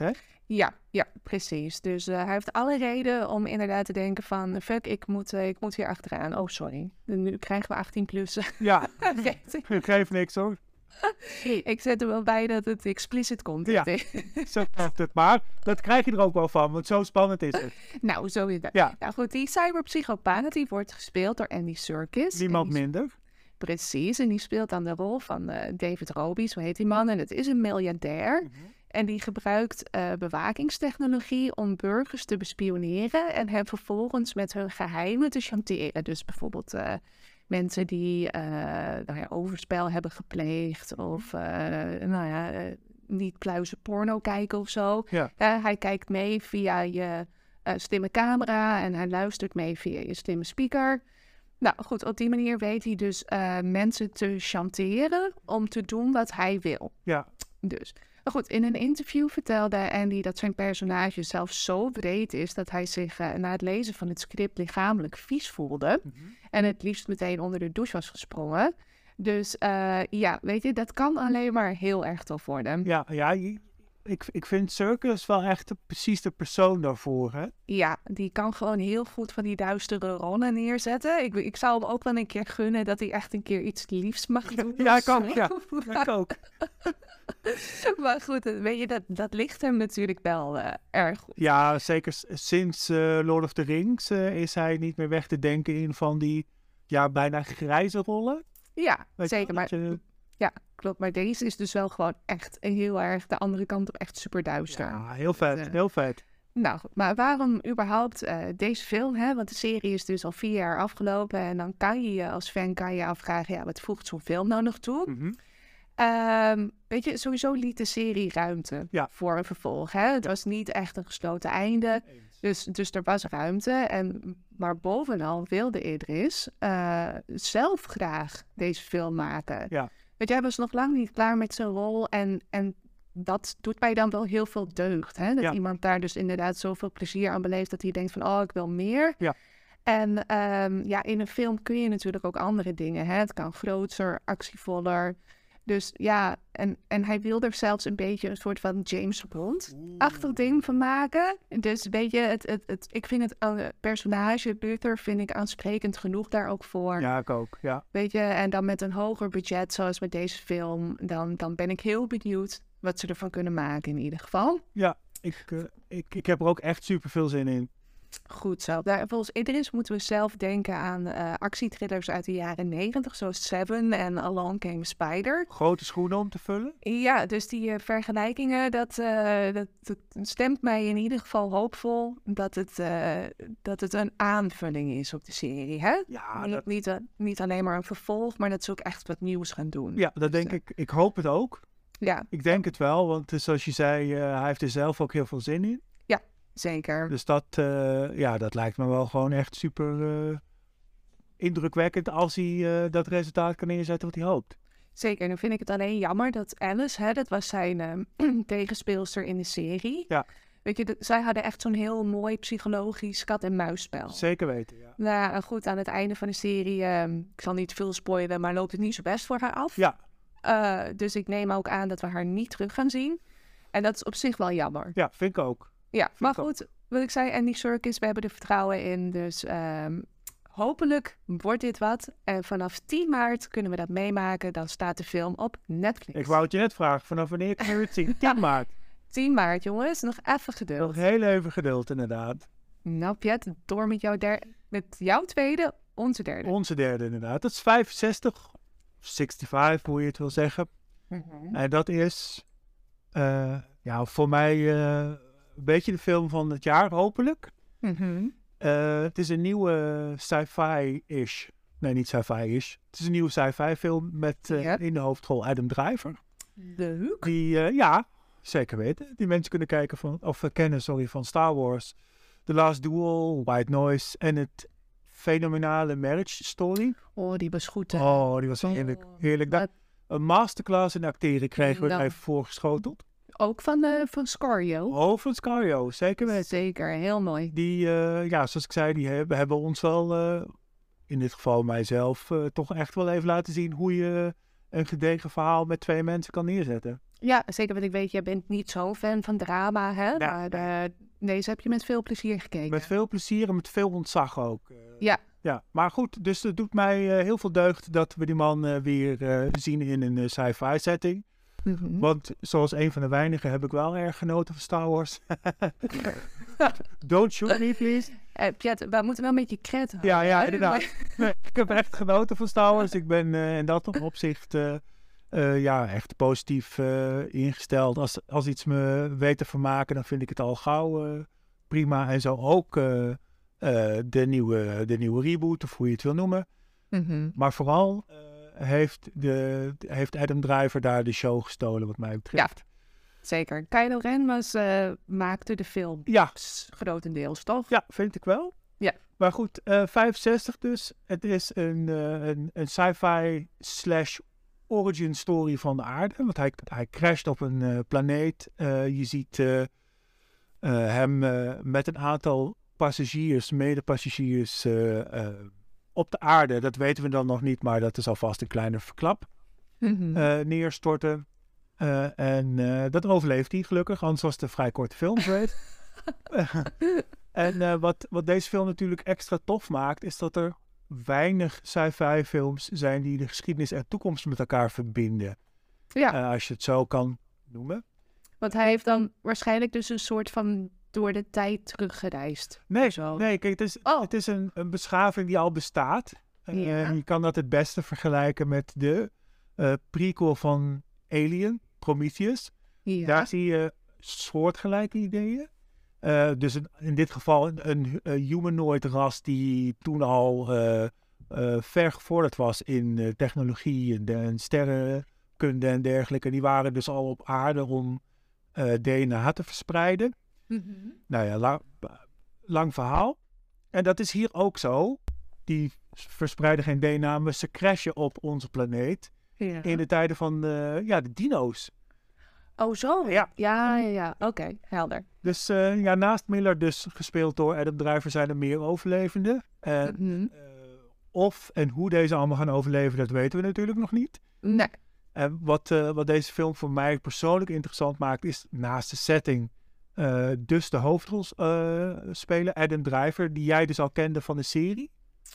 Ja, ja, precies. Dus uh, hij heeft alle reden om inderdaad te denken van... fuck, ik moet, uh, ik moet hier achteraan. Oh, sorry. Nu krijgen we achttien plus. Ja, geef niks hoor. Ik zet er wel bij dat het explicit content ja, is. Zo komt het. Maar dat krijg je er ook wel van, want zo spannend is het. Nou, zo is dat. Ja. Nou goed, die cyberpsychopaat die wordt gespeeld door Andy Serkis. Niemand die... minder. Precies, en die speelt dan de rol van uh, David Roby, zo heet die man. En het is een miljardair. Mm-hmm. En die gebruikt uh, bewakingstechnologie om burgers te bespioneren en hen vervolgens met hun geheimen te chanteren. Dus bijvoorbeeld uh, mensen die uh, nou ja, overspel hebben gepleegd of uh, nou ja, uh, niet pluizen porno kijken of zo. Ja. Uh, hij kijkt mee via je uh, slimme camera en hij luistert mee via je slimme speaker. Nou goed, op die manier weet hij dus uh, mensen te chanteren om te doen wat hij wil. Ja. Dus... Maar goed, in een interview vertelde Andy dat zijn personage zelfs zo breed is... dat hij zich uh, na het lezen van het script lichamelijk vies voelde... Mm-hmm. en het liefst meteen onder de douche was gesprongen. Dus uh, ja, weet je, dat kan alleen maar heel erg tof worden. Ja, ja ik, ik vind Serkis wel echt de, precies de persoon daarvoor, hè? Ja, die kan gewoon heel goed van die duistere rollen neerzetten. Ik, ik zou hem ook wel een keer gunnen dat hij echt een keer iets liefs mag doen. Ja, ik ook, ja. ja ik ook. Maar goed, weet je, dat, dat ligt hem natuurlijk wel uh, erg goed. Ja, zeker sinds uh, Lord of the Rings uh, is hij niet meer weg te denken in van die ja, bijna grijze rollen. Ja, weet zeker. Maar, je... Ja, klopt. Maar deze is dus wel gewoon echt heel erg de andere kant op echt super duister. Ja, heel vet, uh, heel vet. Nou goed, maar waarom überhaupt uh, deze film? Hè? Want de serie is dus al vier jaar afgelopen en dan kan je je als fan kan je afvragen, ja, wat voegt zo'n film nou nog toe? Mm-hmm. Um, weet je, sowieso liet de serie ruimte ja. voor een vervolg. Hè? Het was niet echt een gesloten einde, dus, dus er was ruimte. En, maar bovenal wilde Idris uh, zelf graag deze film maken. Ja. Weet je, hij was nog lang niet klaar met zijn rol en, en dat doet mij dan wel heel veel deugd. Hè? Dat ja. iemand daar dus inderdaad zoveel plezier aan beleeft dat hij denkt van, oh, ik wil meer. Ja. En um, ja, in een film kun je natuurlijk ook andere dingen. Hè? Het kan groter, actievoller. Dus ja, en, en hij wil er zelfs een beetje een soort van James Bond-achtig ding van maken. Dus weet je, het, het, het, ik vind het uh, personage Luther vind ik aansprekend genoeg daar ook voor. Ja, ik ook, ja. Weet je, en dan met een hoger budget zoals met deze film, dan, dan ben ik heel benieuwd wat ze ervan kunnen maken in ieder geval. Ja, ik, uh, ik, ik heb er ook echt super veel zin in. Goed zo. Daar, volgens Idris moeten we zelf denken aan uh, actietrillers uit de jaren negentig, zoals Seven en Along Came Spider. Grote schoenen om te vullen? Ja, dus die uh, vergelijkingen, dat, uh, dat, dat stemt mij in ieder geval hoopvol dat het, uh, dat het een aanvulling is op de serie. Hè? Ja, niet, dat... niet, uh, niet alleen maar een vervolg, maar dat ze ook echt wat nieuws gaan doen. Ja, dat denk dus, ik. Ik hoop het ook. Ja. Ik denk het wel, want zoals je zei, uh, hij heeft er zelf ook heel veel zin in. Ja. Zeker. Dus dat, uh, ja, dat lijkt me wel gewoon echt super uh, indrukwekkend als hij uh, dat resultaat kan neerzetten wat hij hoopt. Zeker. Dan vind ik het alleen jammer dat Alice, hè, dat was zijn uh, tegenspeelster in de serie. Ja. Weet je, de, zij hadden echt zo'n heel mooi psychologisch kat-en-muisspel. Zeker weten, ja. Nou goed, aan het einde van de serie, uh, ik zal niet veel spoilen, maar loopt het niet zo best voor haar af. Ja. Uh, dus ik neem ook aan dat we haar niet terug gaan zien. En dat is op zich wel jammer. Ja, vind ik ook. Ja, vind maar ik goed, ook. wat ik zei, Andy Serkis, we hebben er vertrouwen in. Dus um, hopelijk wordt dit wat. En vanaf tien maart kunnen we dat meemaken. Dan staat de film op Netflix. Ik wou het je net vragen, vanaf wanneer kunnen we het zien? tien maart. tien maart, jongens. Nog even geduld. Nog heel even geduld, inderdaad. Nou, Piet, door met, jouw der- met jouw tweede, onze derde. Onze derde, inderdaad. Dat is vijfenzestig, vijfenzestig, hoe je het wil zeggen. Mm-hmm. En dat is, uh, ja, voor mij uh, een beetje de film van het jaar, hopelijk. Mm-hmm. Uh, het is een nieuwe sci-fi-ish. Nee, niet sci-fi-ish. Het is een nieuwe sci-fi film met uh, yep. in de hoofdrol Adam Driver. Leuk. Die, uh, ja, zeker weten. Die mensen kunnen kijken van, of uh, kennen, sorry, van Star Wars. The Last Duel, White Noise en het fenomenale Marriage Story. Oh, die was goed, hè? Oh, die was heerlijk. heerlijk. Dat, een masterclass in acteren kregen we nou. er even voorgeschoteld. Ook van, uh, van Scario. Oh, van Scario, zeker weten. Zeker, heel mooi. Die, uh, ja, zoals ik zei, die hebben, hebben ons wel, uh, in dit geval mijzelf, uh, toch echt wel even laten zien hoe je een gedegen verhaal met twee mensen kan neerzetten. Ja, zeker, want ik weet, jij bent niet zo'n fan van drama, hè? Ja. Maar uh, deze heb je met veel plezier gekeken. Met veel plezier en met veel ontzag ook. Uh, ja. ja. Maar goed, dus het doet mij uh, heel veel deugd dat we die man uh, weer uh, zien in een uh, sci-fi setting. Mm-hmm. Want zoals een van de weinigen heb ik wel erg genoten van Star Wars. Don't shoot me, please. Uh, Pjet, we moeten wel een beetje cred houden. Ja, ja, inderdaad. Nee, ik heb echt genoten van Star Wars. Ik ben uh, in dat opzicht uh, uh, ja, echt positief uh, ingesteld. Als, als iets me weet te vermaken, dan vind ik het al gauw uh, prima. En zo ook uh, uh, de, nieuwe, de nieuwe reboot, of hoe je het wil noemen. Mm-hmm. Maar vooral uh, heeft, de, heeft Adam Driver daar de show gestolen, wat mij betreft. Ja. Zeker. Kylo Ren was, uh, maakte de film. Ja. Grotendeels, toch? Ja, vind ik wel. Ja. Maar goed, uh, vijfenzestig dus. Het is een, uh, een, een sci-fi slash origin story van de aarde. Want hij, hij crasht op een uh, planeet. Uh, je ziet uh, uh, hem uh, met een aantal passagiers, medepassagiers uh, uh, op de aarde. Dat weten we dan nog niet, maar dat is alvast een kleine verklap. Mm-hmm. Uh, neerstorten. Uh, en uh, dat overleeft hij gelukkig, anders was het een vrij korte film geweest. en uh, wat, wat deze film natuurlijk extra tof maakt, is dat er weinig sci-fi films zijn die de geschiedenis en toekomst met elkaar verbinden. Ja. Uh, als je het zo kan noemen. Want hij heeft dan waarschijnlijk dus een soort van door de tijd teruggereisd. Nee, zo. nee kijk, het is, oh. het is een, een beschaving die al bestaat. Uh, ja. Je kan dat het beste vergelijken met de uh, prequel van Alien. Prometheus. Ja. Daar zie je soortgelijke ideeën. Uh, dus een, in dit geval een, een, een humanoid ras die toen al uh, uh, ver gevorderd was in uh, technologie en, en sterrenkunde en dergelijke. Die waren dus al op aarde om uh, D N A te verspreiden. Mm-hmm. Nou ja, la, lang verhaal. En dat is hier ook zo. Die verspreiden geen D N A, maar ze crashen op onze planeet. Ja. In de tijden van uh, ja, de dino's. Oh, zo? Ja, ja, ja, ja. Oké, okay, helder. Dus uh, ja, naast Miller, dus gespeeld door Adam Driver, zijn er meer overlevenden. En, mm-hmm. uh, of en hoe deze allemaal gaan overleven, dat weten we natuurlijk nog niet. Nee. En wat, uh, wat deze film voor mij persoonlijk interessant maakt, is naast de setting uh, dus de hoofdrol uh, spelen, Adam Driver, die jij dus al kende van de serie.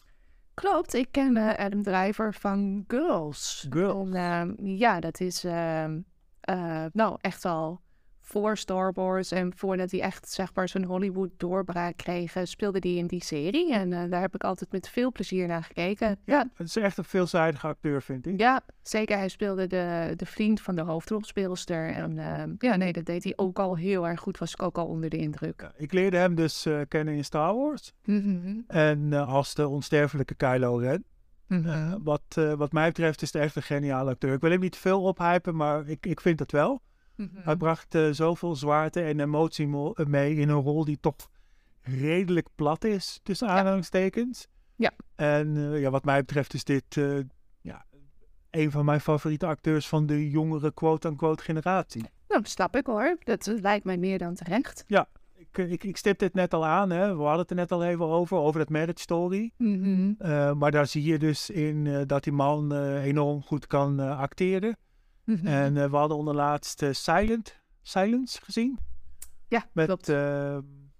Klopt, ik ken uh, Adam Driver van Girls. Girls. En, uh, ja, dat is uh, uh, nou echt al voor Star Wars en voordat hij echt zeg maar zijn Hollywood doorbraak kreeg, speelde hij in die serie. En uh, daar heb ik altijd met veel plezier naar gekeken. Ja, ja. Het is echt een veelzijdige acteur, vind ik. Ja, zeker. Hij speelde de, de vriend van de hoofdrolspeelster. En uh, ja, nee, dat deed hij ook al heel erg goed. Was ik ook al onder de indruk. Ja, ik leerde hem dus uh, kennen in Star Wars. Mm-hmm. En uh, als de onsterfelijke Kylo Ren. Mm-hmm. Uh, wat, uh, wat mij betreft is het echt een geniale acteur. Ik wil hem niet veel ophypen, maar ik, ik vind het wel. Mm-hmm. Hij bracht uh, zoveel zwaarte en emotie mo- mee in een rol die toch redelijk plat is, tussen aanhalingstekens. Ja. En uh, ja, wat mij betreft is dit uh, ja, een van mijn favoriete acteurs van de jongere quote-unquote generatie. Nou, dat snap ik hoor. Dat uh, lijkt mij meer dan terecht. Ja, ik, ik, ik stipte het net al aan. Hè. We hadden het er net al even over, over dat Marriage Story. Mm-hmm. Uh, maar daar zie je dus in uh, dat die man uh, enorm goed kan uh, acteren. Mm-hmm. En uh, we hadden onderlaatst uh, Silent, Silence gezien. Ja, met, klopt. Uh,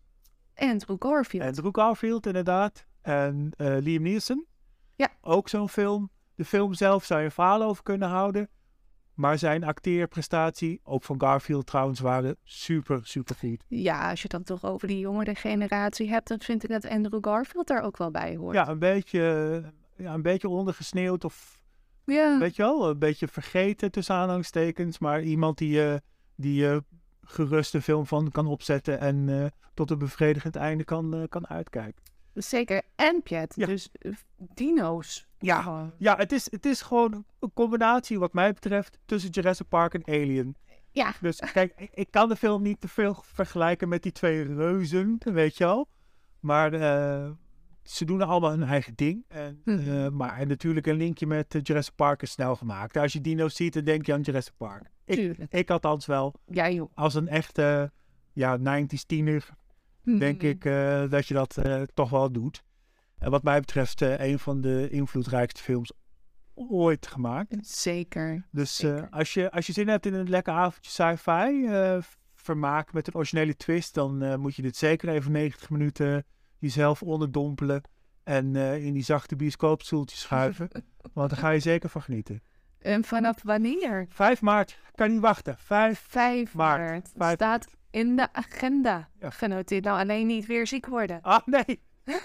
Andrew Garfield. Andrew Garfield, inderdaad. En uh, Liam Neeson. Ja. Ook zo'n film. De film zelf zou je een verhaal over kunnen houden. Maar zijn acteerprestatie, ook van Garfield trouwens, waren super, super goed. Ja, als je het dan toch over die jongere generatie hebt, dan vind ik dat Andrew Garfield daar ook wel bij hoort. Ja, een beetje, ja, een beetje ondergesneeuwd of... Ja. Weet je wel, een beetje vergeten tussen aanhalingstekens, maar iemand die je uh, die, uh, gerust een film van kan opzetten en uh, tot een bevredigend einde kan, uh, kan uitkijken. Zeker. En Pjet, ja. Dus uh, dino's. Ja, oh. ja het, is, het is gewoon een combinatie wat mij betreft tussen Jurassic Park en Alien. Ja. Dus kijk, ik, ik kan de film niet te veel vergelijken met die twee reuzen, weet je wel. Maar... Uh, Ze doen allemaal hun eigen ding. En, mm-hmm. uh, maar en natuurlijk een linkje met uh, Jurassic Park is snel gemaakt. Als je dino's ziet, dan denk je aan Jurassic Park. Ik, ik althans wel. Ja, joh. Als een echte ja, negentig tiener mm-hmm. denk ik uh, dat je dat uh, toch wel doet. En wat mij betreft uh, een van de invloedrijkste films ooit gemaakt. Zeker. Dus zeker. Uh, als, je, als je zin hebt in een lekker avondje sci-fi, uh, vermaak met een originele twist, dan uh, moet je dit zeker even negentig minuten jezelf onderdompelen en uh, in die zachte bioscoopstoeltjes schuiven. Want daar ga je zeker van genieten. En vanaf wanneer? vijf maart. Kan niet wachten. vijf maart. maart. Staat in de agenda. Ja. Genoteerd. Nou, alleen niet weer ziek worden. Ah, nee.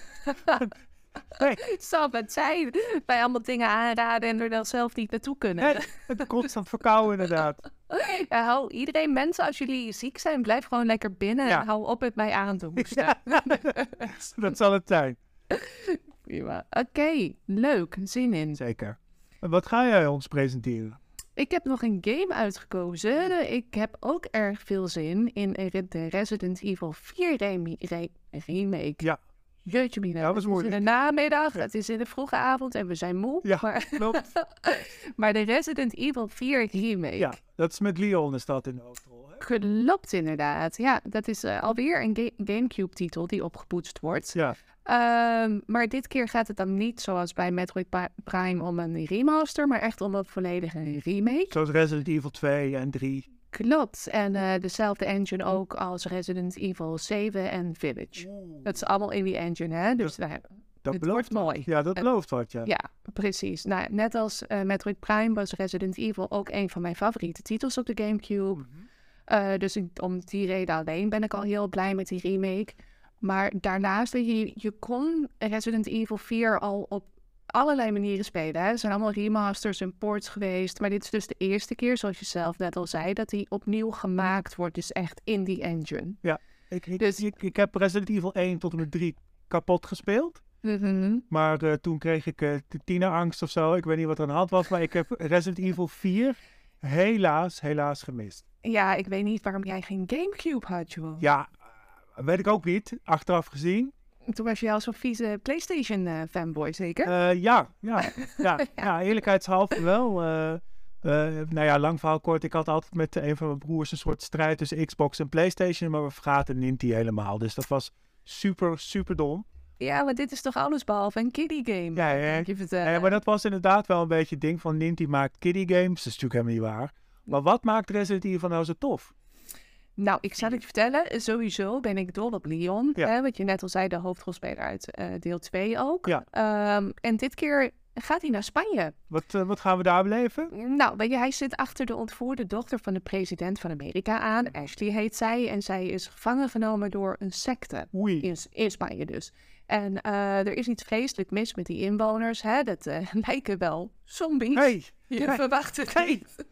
nee. Zal het zijn. Bij allemaal dingen aanraden en er dan zelf niet naartoe kunnen. Nee, het constant verkouden inderdaad. Ja, hou iedereen, mensen, als jullie ziek zijn, blijf gewoon lekker binnen ja. en hou op met mij aan te hoesten. Ja, dat zal het zijn. Prima. Oké, okay, leuk. Zin in. Zeker. Wat ga jij ons presenteren? Ik heb nog een game uitgekozen. Ik heb ook erg veel zin in de Resident Evil vier rem- re- remake. Ja. Jeetje mina. Ja, dat was moeilijk. Het is in de namiddag, ja. Het is in de vroege avond en we zijn moe. Ja, maar... klopt. maar de Resident Evil vier remake. Ja, dat is met Leon is dat in de hoofdrol. Hè? Klopt inderdaad. Ja, dat is uh, alweer een ga- Gamecube-titel die opgepoetst wordt. Ja. Um, maar dit keer gaat het dan niet zoals bij Metroid Prime om een remaster, maar echt om een volledige remake. Zoals Resident Evil twee en drie. Klopt. En uh, dezelfde engine ook als Resident Evil zeven en Village. Oeh. Dat is allemaal in die engine, hè? Dus dat, nou, dat het belooft wordt mooi. Ja, dat en, belooft wat, ja. Ja, precies. Nou, net als uh, Metroid Prime was Resident Evil ook een van mijn favoriete titels op de Gamecube. Mm-hmm. Uh, dus ik, om die reden alleen ben ik al heel blij met die remake. Maar daarnaast, je, je kon Resident Evil vier al op allerlei manieren spelen. Hè? Er zijn allemaal remasters en ports geweest. Maar dit is dus de eerste keer, zoals je zelf net al zei, dat die opnieuw gemaakt wordt. Dus echt in die engine. Ja, ik, ik, dus, ik, ik heb Resident Evil één tot en met drie kapot gespeeld. Mm-hmm. Maar uh, toen kreeg ik uh, de tienerangst of zo. Ik weet niet wat er aan de hand was. Maar ik heb Resident Evil vier helaas, helaas gemist. Ja, ik weet niet waarom jij geen Gamecube had, joh. Ja, weet ik ook niet. Achteraf gezien. Toen was je al zo'n vieze PlayStation uh, fanboy, zeker? Uh, ja, ja, ja, ja. ja, eerlijkheidshalve wel. Uh, uh, nou ja, lang verhaal kort. Ik had altijd met een van mijn broers een soort strijd tussen Xbox en PlayStation. Maar we vergaten Ninty helemaal. Dus dat was super, super dom. Ja, maar dit is toch alles behalve een kiddie game? Ja, ja. Je ja, maar dat was inderdaad wel een beetje het ding van Ninty maakt kiddie games. Dat is natuurlijk helemaal niet waar. Maar wat maakt Resident Evil nou zo tof? Nou, ik zal het je vertellen. Sowieso ben ik dol op Leon. Ja. Hè, wat je net al zei, de hoofdrolspeler uit uh, deel twee ook. Ja. Um, en dit keer gaat hij naar Spanje. Wat, uh, wat gaan we daar beleven? Nou, weet je, hij zit achter de ontvoerde dochter van de president van Amerika aan. Ashley heet zij. En zij is gevangen genomen door een secte. Oei. In, in Spanje dus. En uh, er is iets vreselijk mis met die inwoners. Hè? Dat uh, lijken wel zombies. Hey. Je hey. verwacht het hey. niet.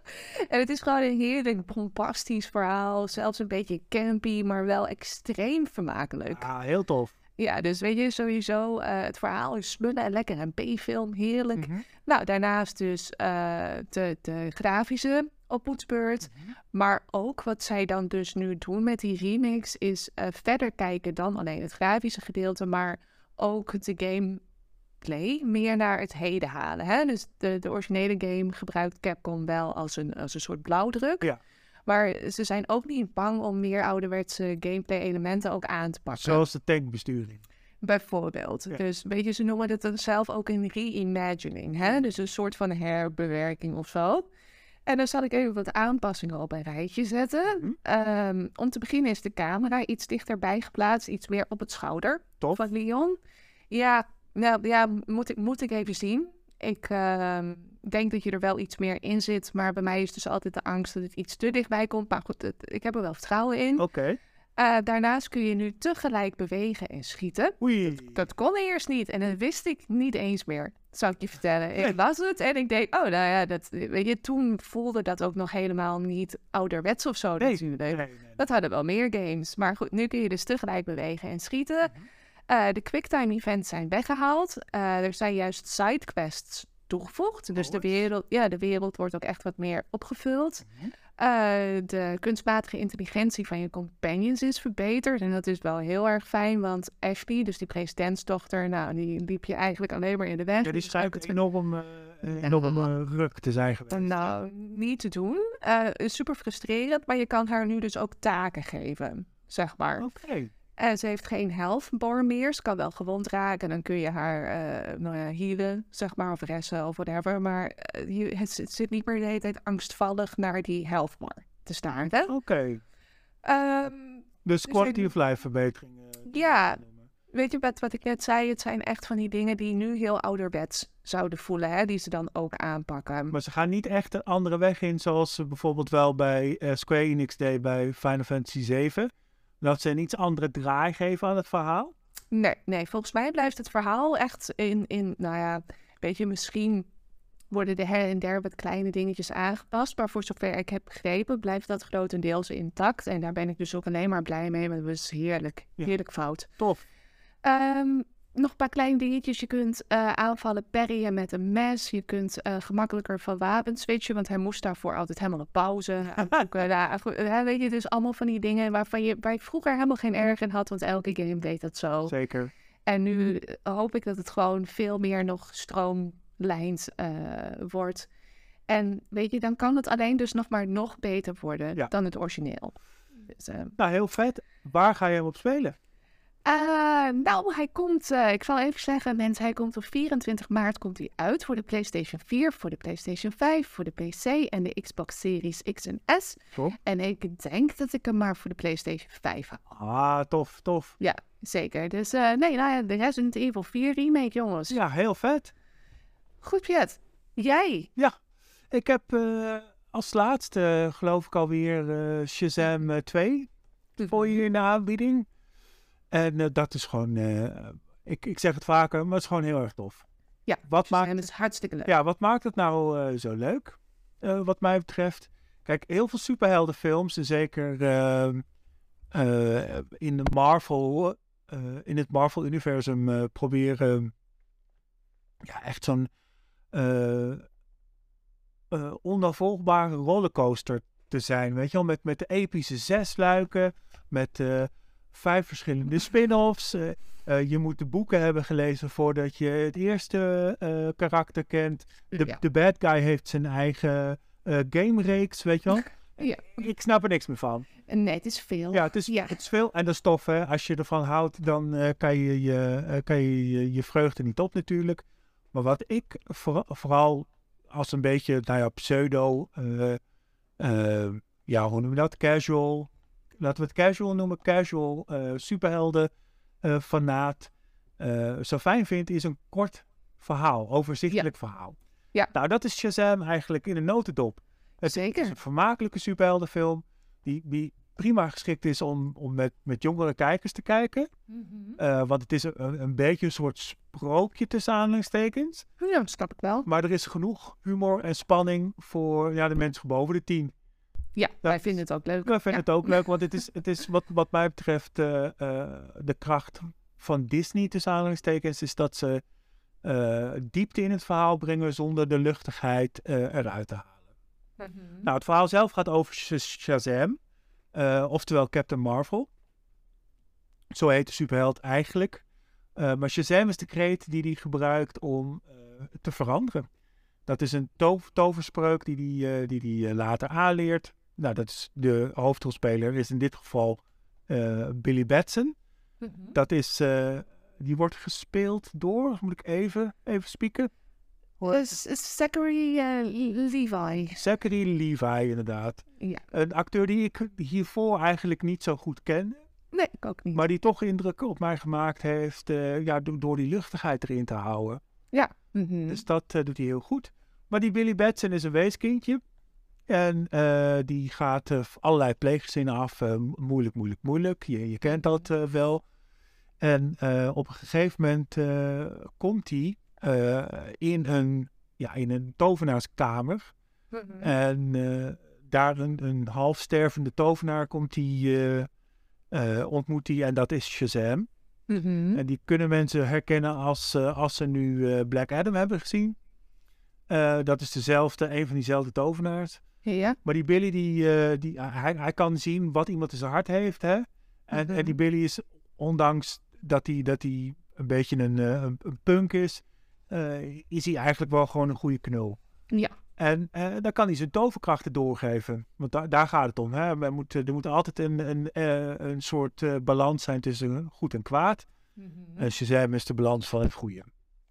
En het is gewoon een heerlijk bombastisch verhaal. Zelfs een beetje campy, maar wel extreem vermakelijk. Ah, heel tof. Ja, dus weet je, sowieso, uh, het verhaal is smullen en lekker. Een B-film, heerlijk. Mm-hmm. Nou, daarnaast dus uh, de, de grafische oppoetsbeurt. Mm-hmm. Maar ook wat zij dan dus nu doen met die remix is uh, verder kijken dan alleen het grafische gedeelte, maar ook de game play meer naar het heden halen. Hè? Dus de, de originele game gebruikt Capcom wel als een, als een soort blauwdruk. Ja. Maar ze zijn ook niet bang om meer ouderwetse gameplay elementen ook aan te pakken. Zoals de tankbesturing. Bijvoorbeeld. Ja. Dus weet je, ze noemen het dan zelf ook een reimagining. Hè? Dus een soort van herbewerking of zo. En dan zal ik even wat aanpassingen op een rijtje zetten. Mm-hmm. Um, om te beginnen is de camera iets dichterbij geplaatst. Iets meer op het schouder Tof. van Leon. Ja, nou ja, moet ik, moet ik even zien. Ik uh, denk dat je er wel iets meer in zit. Maar bij mij is dus altijd de angst dat het iets te dichtbij komt. Maar goed, het, ik heb er wel vertrouwen in. Oké. Okay. Uh, daarnaast kun je nu tegelijk bewegen en schieten. Oei. Dat, dat kon eerst niet. En dat wist ik niet eens meer. Dat zal ik je vertellen. Nee. Ik las het en ik denk, oh nou ja, dat, weet je, toen voelde dat ook nog helemaal niet ouderwets of zo nee. natuurlijk. Nee, nee, nee. Dat hadden wel meer games. Maar goed, nu kun je dus tegelijk bewegen en schieten. Mm-hmm. Uh, de quicktime events zijn weggehaald. Uh, er zijn juist sidequests toegevoegd. Dus oh, de wereld, ja, de wereld wordt ook echt wat meer opgevuld. Mm-hmm. Uh, de kunstmatige intelligentie van je companions is verbeterd. En dat is wel heel erg fijn, want Ashley, dus die presidentsdochter, nou, die liep je eigenlijk alleen maar in de weg. Ja, die schijnt het enorm, uh, enorm uh, ruk te zijn geweest. Nou, niet te doen. Uh, super frustrerend, maar je kan haar nu dus ook taken geven, zeg maar. Oké. Okay. En ze heeft geen health bar meer. Ze kan wel gewond raken. Dan kun je haar uh, nou ja, healen, zeg maar, of ressen of whatever. Maar uh, je, het, het zit niet meer de hele tijd angstvallig naar die health bar te staan. Oké. Okay. Um, dus quality dus of life verbeteringen. Ja, weet je wat, wat ik net zei? Het zijn echt van die dingen die nu heel ouderwets zouden voelen. Hè? Die ze dan ook aanpakken. Maar ze gaan niet echt een andere weg in. Zoals ze bijvoorbeeld wel bij uh, Square Enix deed bij Final Fantasy zeven. Dat ze een iets andere draai geven aan het verhaal? Nee, nee, volgens mij blijft het verhaal echt in, in nou ja, weet je, misschien worden er her en der wat kleine dingetjes aangepast. Maar voor zover ik heb begrepen, blijft dat grotendeels intact. En daar ben ik dus ook alleen maar blij mee, want het was heerlijk, heerlijk ja. fout. Tof. Um, nog een paar kleine dingetjes. Je kunt uh, aanvallen parryen met een mes. Je kunt uh, gemakkelijker van wapen switchen, want hij moest daarvoor altijd helemaal een pauze. Ja, weet je, dus allemaal van die dingen waarvan je, waar je vroeger helemaal geen erg in had, want elke game deed dat zo. Zeker. En nu hoop ik dat het gewoon veel meer nog stroomlijnd uh, wordt. En weet je, dan kan het alleen dus nog maar nog beter worden ja. dan het origineel. Dus, uh, nou, heel vet. Waar ga je hem op spelen? Uh, nou, hij komt, uh, ik zal even zeggen, mensen, hij komt op vierentwintig maart komt hij uit voor de PlayStation vier, voor de PlayStation vijf, voor de P C en de Xbox Series X en S. Tof. En ik denk dat ik hem maar voor de PlayStation vijf hou. Ah, tof, tof. Ja, zeker. Dus uh, nee, nou ja, de Resident Evil vier remake, jongens. Ja, heel vet. Goed, Piet. Jij? Ja, ik heb uh, als laatste, geloof ik alweer, uh, Shazam uh, twee voor je in de aanbieding. En uh, dat is gewoon, uh, ik, ik zeg het vaker, maar het is gewoon heel erg tof. Ja, wat maakt het is hartstikke leuk. Ja, wat maakt het nou uh, zo leuk, uh, wat mij betreft? Kijk, heel veel superheldenfilms, en zeker uh, uh, in de Marvel, uh, in het Marvel-universum uh, proberen ja, echt zo'n uh, uh, onafvolgbare rollercoaster te zijn, weet je wel, met, met de epische zes luiken, met uh, vijf verschillende spin-offs. Uh, uh, je moet de boeken hebben gelezen voordat je het eerste uh, karakter kent. De, ja. de bad guy heeft zijn eigen uh, game-reeks, weet je wel. Ja. Ik snap er niks meer van. Nee, het is veel. Ja, het is, ja. het is veel. En dat is tof, hè. Als je ervan houdt, dan uh, kan, je je, uh, kan je, je je vreugde niet op natuurlijk. Maar wat ik voor, vooral als een beetje, nou ja, pseudo, uh, uh, ja, hoe noem je dat? Casual, laten we het casual noemen, casual uh, superhelden uh, fanaat. Uh, zo fijn vind, is een kort verhaal, overzichtelijk ja. verhaal. Ja. Nou, dat is Shazam eigenlijk in een notendop. Het Zeker. is een vermakelijke superheldenfilm die, die prima geschikt is om, om met, met jongere kijkers te kijken. Mm-hmm. Uh, want het is een, een beetje een soort sprookje tussen aanhalingstekens. Ja, dat snap ik wel. Maar er is genoeg humor en spanning voor ja, de mensen boven de tien. Ja, ja, wij vinden het ook leuk. Wij vinden ja. het ook leuk, want het is, het is wat, wat mij betreft uh, uh, de kracht van Disney tussen aanhalingstekens is dat ze uh, diepte in het verhaal brengen zonder de luchtigheid uh, eruit te halen. Mm-hmm. Nou, het verhaal zelf gaat over Shazam, uh, oftewel Captain Marvel. Zo heet de superheld eigenlijk. Uh, maar Shazam is de kreet die hij gebruikt om uh, te veranderen. Dat is een to- toverspreuk die hij uh, die die, uh, later aanleert. Nou, dat is de hoofdrolspeler, is in dit geval uh, Billy Batson. Mm-hmm. Dat is, uh, die wordt gespeeld door, moet ik even, even spieken. Uh, Zachary uh, Levi. Zachary Levi, inderdaad. Ja. Een acteur die ik hiervoor eigenlijk niet zo goed kende. Nee, ik ook niet. Maar die toch indruk op mij gemaakt heeft, uh, ja, do- door die luchtigheid erin te houden. Ja. Mm-hmm. Dus dat uh, doet hij heel goed. Maar die Billy Batson is een weeskindje. En uh, die gaat uh, allerlei pleeggezinnen af. Uh, moeilijk, moeilijk, moeilijk. Je, je kent dat uh, wel. En uh, op een gegeven moment uh, komt hij uh, in, een, ja, in een tovenaarskamer. Mm-hmm. En uh, daar een, een half stervende tovenaar komt hij, uh, uh, ontmoet hij. En dat is Shazam. Mm-hmm. En die kunnen mensen herkennen als, uh, als ze nu uh, Black Adam hebben gezien. Uh, dat is dezelfde, een van diezelfde tovenaars. Ja. Maar die Billy, die, uh, die, hij, hij kan zien wat iemand in zijn hart heeft. Hè? En, mm-hmm. en die Billy is, ondanks dat hij, dat hij een beetje een, een, een punk is, uh, is hij eigenlijk wel gewoon een goede knul. Ja. En uh, dan kan hij zijn toverkrachten doorgeven. Want da- daar gaat het om. Hè? Er, moet, er moet altijd een, een, uh, een soort uh, balans zijn tussen goed en kwaad. Mm-hmm. En Shazam is de balans van het goede.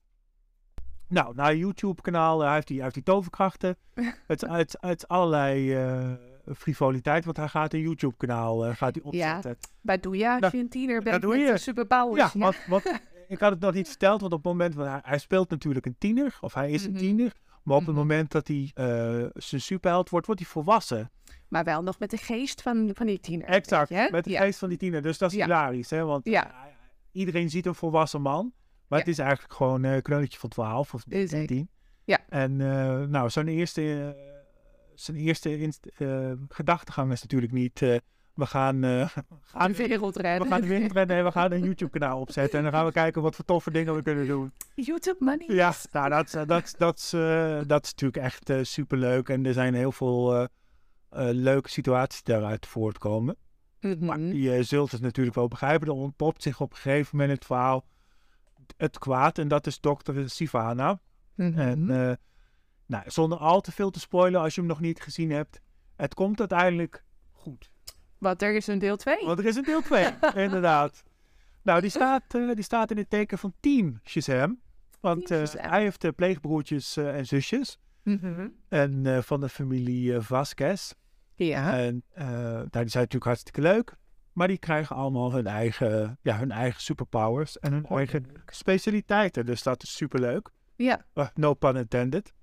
Nou, naar YouTube-kanaal uh, heeft hij, heeft hij toverkrachten. het, uit, uit allerlei uh, frivoliteit, want hij gaat een YouTube-kanaal uh, gaat hij opzetten. Ja, maar doe je als nou, je een tiener bent doe je. met superpowers. Ja, ja. Want, want, ik had het nog niet verteld, want op het moment... Want hij, hij speelt natuurlijk een tiener, of hij is mm-hmm. een tiener... Maar op het moment dat hij uh, zijn superheld wordt, wordt hij volwassen. Maar wel nog met de geest van, van die tiener. Exact, je, met de ja. geest van die tiener. Dus dat is ja. hilarisch, hè? Want ja. uh, iedereen ziet een volwassen man. Maar ja. het is eigenlijk gewoon een uh, knulletje van twaalf of dertien. Ja. En uh, nou, zijn eerste, uh, zijn eerste inst- uh, gedachtegang is natuurlijk niet... Uh, we gaan, uh, gaan de wereld redden. We gaan de wereld redden en we gaan een YouTube-kanaal opzetten. En dan gaan we kijken wat voor toffe dingen we kunnen doen. YouTube money. Ja, nou, dat, dat, dat, dat, uh, dat is natuurlijk echt uh, superleuk. En er zijn heel veel uh, uh, leuke situaties daaruit voortkomen. Mm-hmm. Maar je zult het natuurlijk wel begrijpen. Er ontpopt zich op een gegeven moment het verhaal het kwaad. En dat is dokter Sivana. Mm-hmm. En uh, nou, zonder al te veel te spoilen als je hem nog niet gezien hebt. Het komt uiteindelijk goed. Want er is een deel twee. Want er is een deel twee, inderdaad. Nou, die staat, uh, die staat in het teken van Team Shazam. Want uh, hij heeft uh, pleegbroertjes uh, en zusjes. Mm-hmm. En uh, van de familie uh, Vasquez. Ja. En uh, nou, die zijn natuurlijk hartstikke leuk. Maar die krijgen allemaal hun eigen, ja, hun eigen superpowers. En hun oh, eigen leuk. specialiteiten. Dus dat is superleuk. Ja. Uh, no pun intended.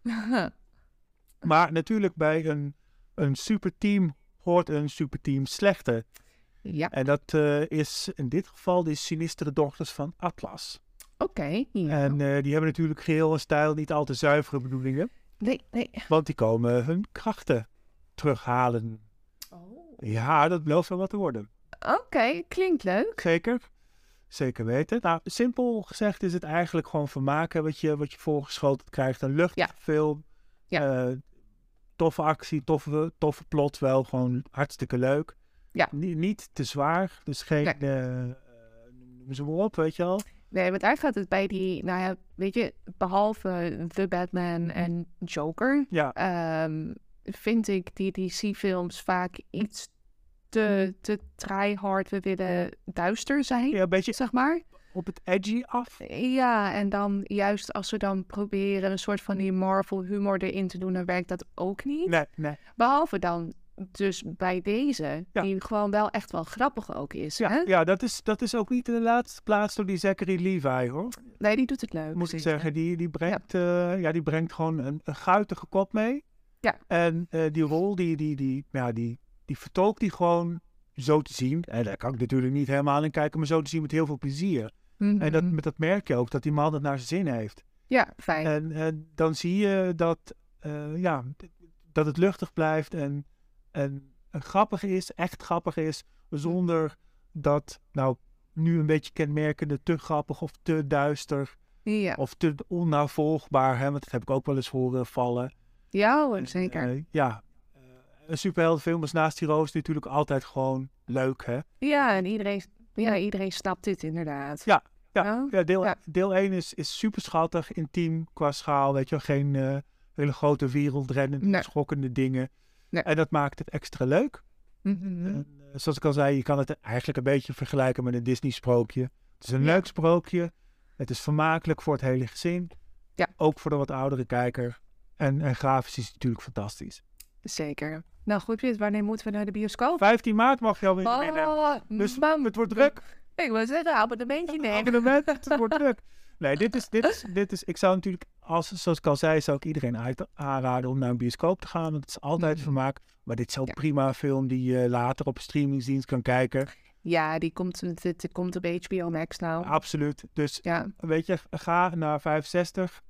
Maar natuurlijk bij een, een superteam... hoort een superteam slechter. Ja. En dat uh, is in dit geval de sinistere dochters van Atlas. Oké. Okay, ja. En uh, die hebben natuurlijk geheel en stijl niet al te zuivere bedoelingen. Nee, nee. Want die komen hun krachten terughalen. Oh. Ja, dat belooft wel wat te worden. Oké, okay, klinkt leuk. Zeker. Zeker weten. Nou, simpel gezegd is het eigenlijk gewoon vermaken wat je, wat je voorgeschoten krijgt. Een luchtige ja. film. Ja. Uh, Toffe actie, toffe, toffe plot, wel gewoon hartstikke leuk. Ja. Niet, niet te zwaar, dus geen, nee. uh, noem ze maar op, weet je wel. Nee, want daar gaat het bij die, nou ja, weet je, behalve The Batman en Joker, ja. um, vind ik die D C-films vaak iets te, te try-hard. We willen duister zijn, ja, een beetje zeg maar. Op het edgy af. Ja, en dan juist als we dan proberen een soort van die Marvel humor erin te doen, dan werkt dat ook niet. Nee, nee. Behalve dan dus bij deze, ja. die gewoon wel echt wel grappig ook is. Ja, hè? ja dat, is, dat is ook niet in de laatste plaats door die Zachary Levi, hoor. Nee, die doet het leuk. Moet ik zeggen, die, die, brengt, ja. Uh, ja, die brengt gewoon een, een guitige kop mee. Ja. En uh, die rol, die, die, die, ja, die, die vertolkt die gewoon zo te zien. En daar kan ik natuurlijk niet helemaal in kijken, maar zo te zien met heel veel plezier. Mm-hmm. En dat, met dat merk je ook, dat die man het naar zijn zin heeft. Ja, fijn. En, en dan zie je dat, uh, ja, dat het luchtig blijft en, en, en grappig is, echt grappig is, zonder dat, nou, nu een beetje kenmerkende te grappig of te duister ja. of te onnavolgbaar, hè, want dat heb ik ook wel eens horen vallen. Ja hoor, zeker. Uh, ja, uh, een superheldenfilm is naast die roos natuurlijk altijd gewoon leuk, hè? Ja, en iedereen... Ja, iedereen snapt dit inderdaad. Ja, ja, oh? ja, deel, ja. deel één is, is super schattig, intiem qua schaal. Weet je wel, geen uh, hele grote wereldrennende, nee. schokkende dingen. Nee. En dat maakt het extra leuk. Mm-hmm. En, uh, zoals ik al zei, je kan het eigenlijk een beetje vergelijken met een Disney-sprookje. Het is een ja. leuk sprookje. Het is vermakelijk voor het hele gezin. Ja. Ook voor de wat oudere kijker. En, en grafisch is het natuurlijk fantastisch. Zeker. Nou goed, Piet, wanneer moeten we naar de bioscoop? vijftien maart mag je alweer oh, binnen. Dus man, het wordt druk. Ik wil zeggen, abonnementje nemen. Abonnement, het wordt druk. Nee, dit is, dit is, dit is, ik zou natuurlijk, als, zoals ik al zei, zou ik iedereen uit, aanraden om naar een bioscoop te gaan. Want het is altijd mm. vermaak. Maar dit is ook ja. prima film die je later op een streamingsdienst kan kijken. Ja, die komt, dit komt op H B O Max nou. Absoluut. Dus, ja. weet je, ga naar vijfenzestig.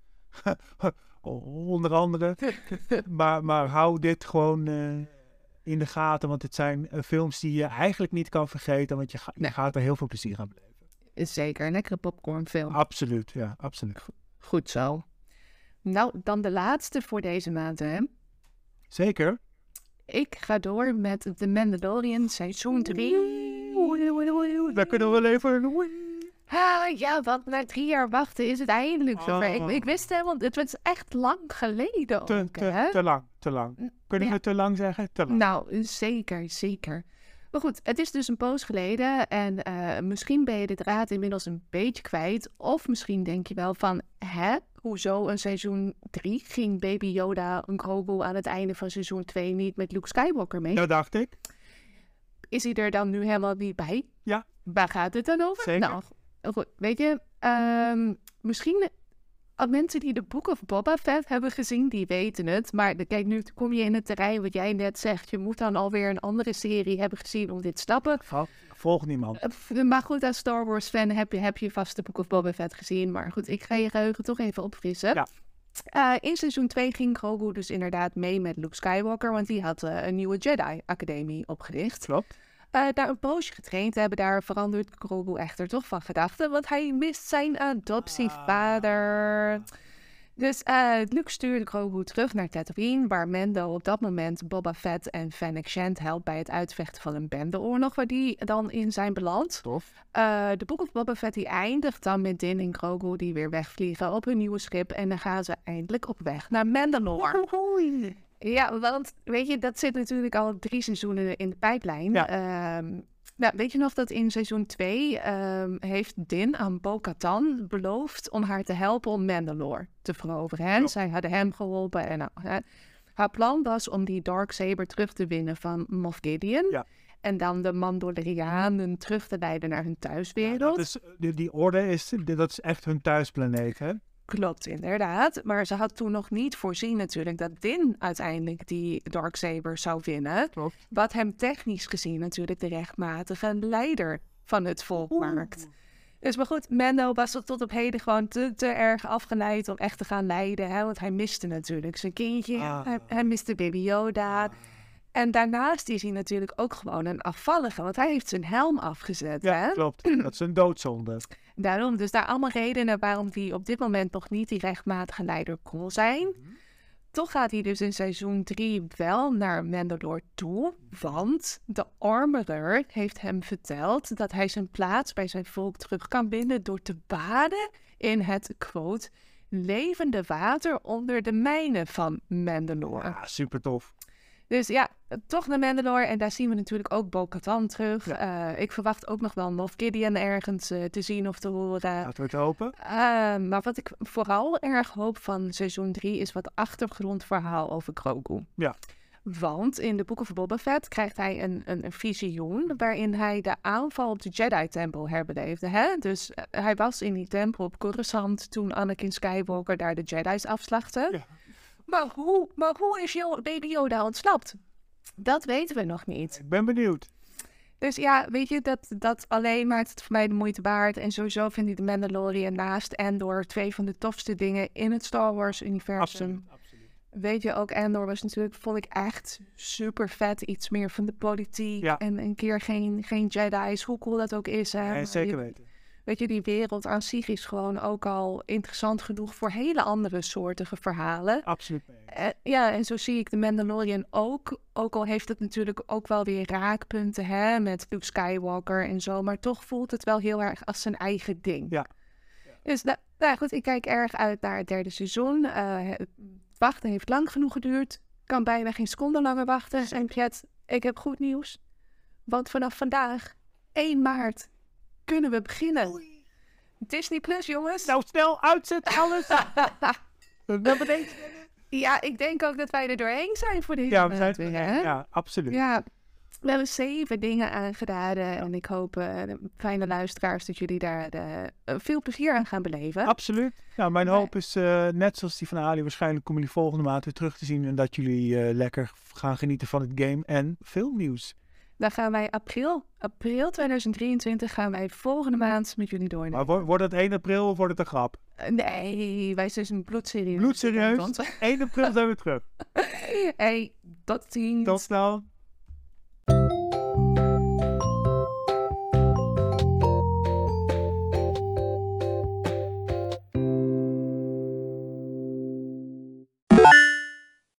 Onder andere. maar, maar hou dit gewoon uh, in de gaten. Want het zijn uh, films die je eigenlijk niet kan vergeten. Want je, ga, je nee. gaat er heel veel plezier aan beleven. Zeker, een lekkere popcornfilm. Absoluut, ja, absoluut. Goed zo. Nou, dan de laatste voor deze maand, hè? Zeker. Ik ga door met The Mandalorian seizoen drie. Daar kunnen we wel even... Ah, ja, want na drie jaar wachten is het eindelijk zover. Ik, Oh. ik wist helemaal, het was echt lang geleden Te, ook, te, hè? te lang, te lang. Kunnen Ja. we te lang zeggen? Te lang. Nou, zeker, zeker. Maar goed, het is dus een poos geleden en eh, misschien ben je de draad inmiddels een beetje kwijt. Of misschien denk je wel van, hè, hoezo een seizoen drie ging Baby Yoda en Grogu aan het einde van seizoen twee niet met Luke Skywalker mee? Dat dacht ik. Is hij er dan nu helemaal niet bij? Ja. Waar gaat het dan over? Zeker. Nou, goed, weet je, ehm, misschien uh, mensen die de Book of Boba Fett hebben gezien, die weten het. Maar de- kijk, nu kom je in het terrein wat jij net zegt. Je moet dan alweer een andere serie hebben gezien om dit te snappen. Val- Volgt niemand. Uh, f- Maar goed, als Star Wars fan heb je, heb je vast de Book of Boba Fett gezien. Maar goed, ik ga je geheugen toch even opfrissen. Ja. Uh, in seizoen twee ging Grogu dus inderdaad mee met Luke Skywalker, want die had uh, een nieuwe Jedi-academie opgericht. Klopt. Uh, daar een poosje getraind te hebben, daar verandert Grogu echter toch van gedachten, want hij mist zijn adoptievader. Dus uh, Luke stuurde Grogu terug naar Tatooine, waar Mando op dat moment Boba Fett en Fennec Shand helpt bij het uitvechten van een bendeoorlog, waar die dan in zijn beland. Tof. Uh, de Book of Boba Fett die eindigt dan met Din en Grogu die weer wegvliegen op hun nieuwe schip en dan gaan ze eindelijk op weg naar Mandalore. Ja, want weet je, dat zit natuurlijk al drie seizoenen in de pijplijn. Ja. Ehm, nou, weet je nog dat in seizoen twee ehm, heeft Din aan Bo-Katan beloofd om haar te helpen om Mandalore te veroveren. Hè? Ja. Zij hadden hem geholpen. En nou, hè. Haar plan was om die Darksaber terug te winnen van Moff Gideon. Ja. En dan de Mandalorianen terug te leiden naar hun thuiswereld. Dat is, die, die orde is, dat is echt hun thuisplaneet, hè? Klopt, inderdaad. Maar ze had toen nog niet voorzien natuurlijk dat Din uiteindelijk die Darksaber zou winnen. Klopt. Wat hem technisch gezien natuurlijk de rechtmatige leider van het volk maakt. Dus maar goed, Mando was er tot op heden gewoon te, te erg afgeleid om echt te gaan leiden. Hè? Want hij miste natuurlijk zijn kindje, Ah. hij, hij miste Baby Yoda. En daarnaast is hij natuurlijk ook gewoon een afvallige, want hij heeft zijn helm afgezet. Ja, Hè? klopt. Dat is een doodzonde. Daarom, dus daar allemaal redenen waarom hij op dit moment nog niet die rechtmatige leider kon zijn. Toch gaat hij dus in seizoen drie wel naar Mandalore toe, want de Armorer heeft hem verteld dat hij zijn plaats bij zijn volk terug kan vinden door te baden in het, quote, levende water onder de mijnen van Mandalore. Ja, super tof. Dus ja, toch naar Mandalore. En daar zien we natuurlijk ook Bo-Katan terug. Uh, ik verwacht ook nog wel Moff Gideon ergens uh, te zien of te horen. Laten we het hopen. Uh, maar wat ik vooral erg hoop van seizoen drie is wat achtergrondverhaal over Grogu. Ja. Want in de Book of Boba Fett krijgt hij een, een, een visioen waarin hij de aanval op de Jedi-tempel herbeleefde. Hè? Dus uh, hij was in die tempel op Coruscant toen Anakin Skywalker daar de Jedi's afslachtte. Ja. Maar hoe, maar hoe is Yo- Baby Yoda ontsnapt? Dat weten we nog niet. Ik ben benieuwd. Dus ja, weet je, dat, dat alleen maakt het voor mij de moeite waard. En sowieso vind ik de Mandalorian naast Andor twee van de tofste dingen in het Star Wars-universum. Absoluut, absoluut. Weet je, ook Andor was natuurlijk, vond ik echt super vet. Iets meer van de politiek Ja. en een keer geen, geen Jedi's, hoe cool dat ook is. Hè? Nee, zeker Je- weten. Weet je, die wereld aan zich is gewoon ook al interessant genoeg voor hele andere soortige verhalen. Absoluut mee eens. Eh, ja, en zo zie ik de Mandalorian ook. Ook al heeft het natuurlijk ook wel weer raakpunten hè, met Luke Skywalker en zo. Maar toch voelt het wel heel erg als zijn eigen ding. Ja. Dus nou, nou goed, ik kijk erg uit naar het derde seizoen. Eh, het wachten heeft lang genoeg geduurd. Kan bijna geen seconde langer wachten. En Pjet, ik heb goed nieuws. Want vanaf vandaag, één maart, kunnen we beginnen. Disney Plus, jongens. Nou, snel uitzetten alles. Dat betekent... Ja, ik denk ook dat wij er doorheen zijn voor deze Ja, we maand zijn weer, hè? Ja, absoluut. Ja, we hebben zeven dingen aangeraden. En ik hoop, uh, de fijne luisteraars, dat jullie daar uh, veel plezier aan gaan beleven. Absoluut. Nou, mijn hoop is, uh, net zoals die van Ali, waarschijnlijk komen jullie volgende maand weer terug te zien. En dat jullie uh, lekker gaan genieten van het game en filmnieuws. Dan gaan wij april, april tweeduizend drieëntwintig, gaan wij volgende maand met jullie door. Maar wordt wordt het één april of wordt het een grap? Uh, nee, wij zijn een bloedserieus. Bloedserieus? één april zijn we terug. Hey, tot ziens. Tot snel.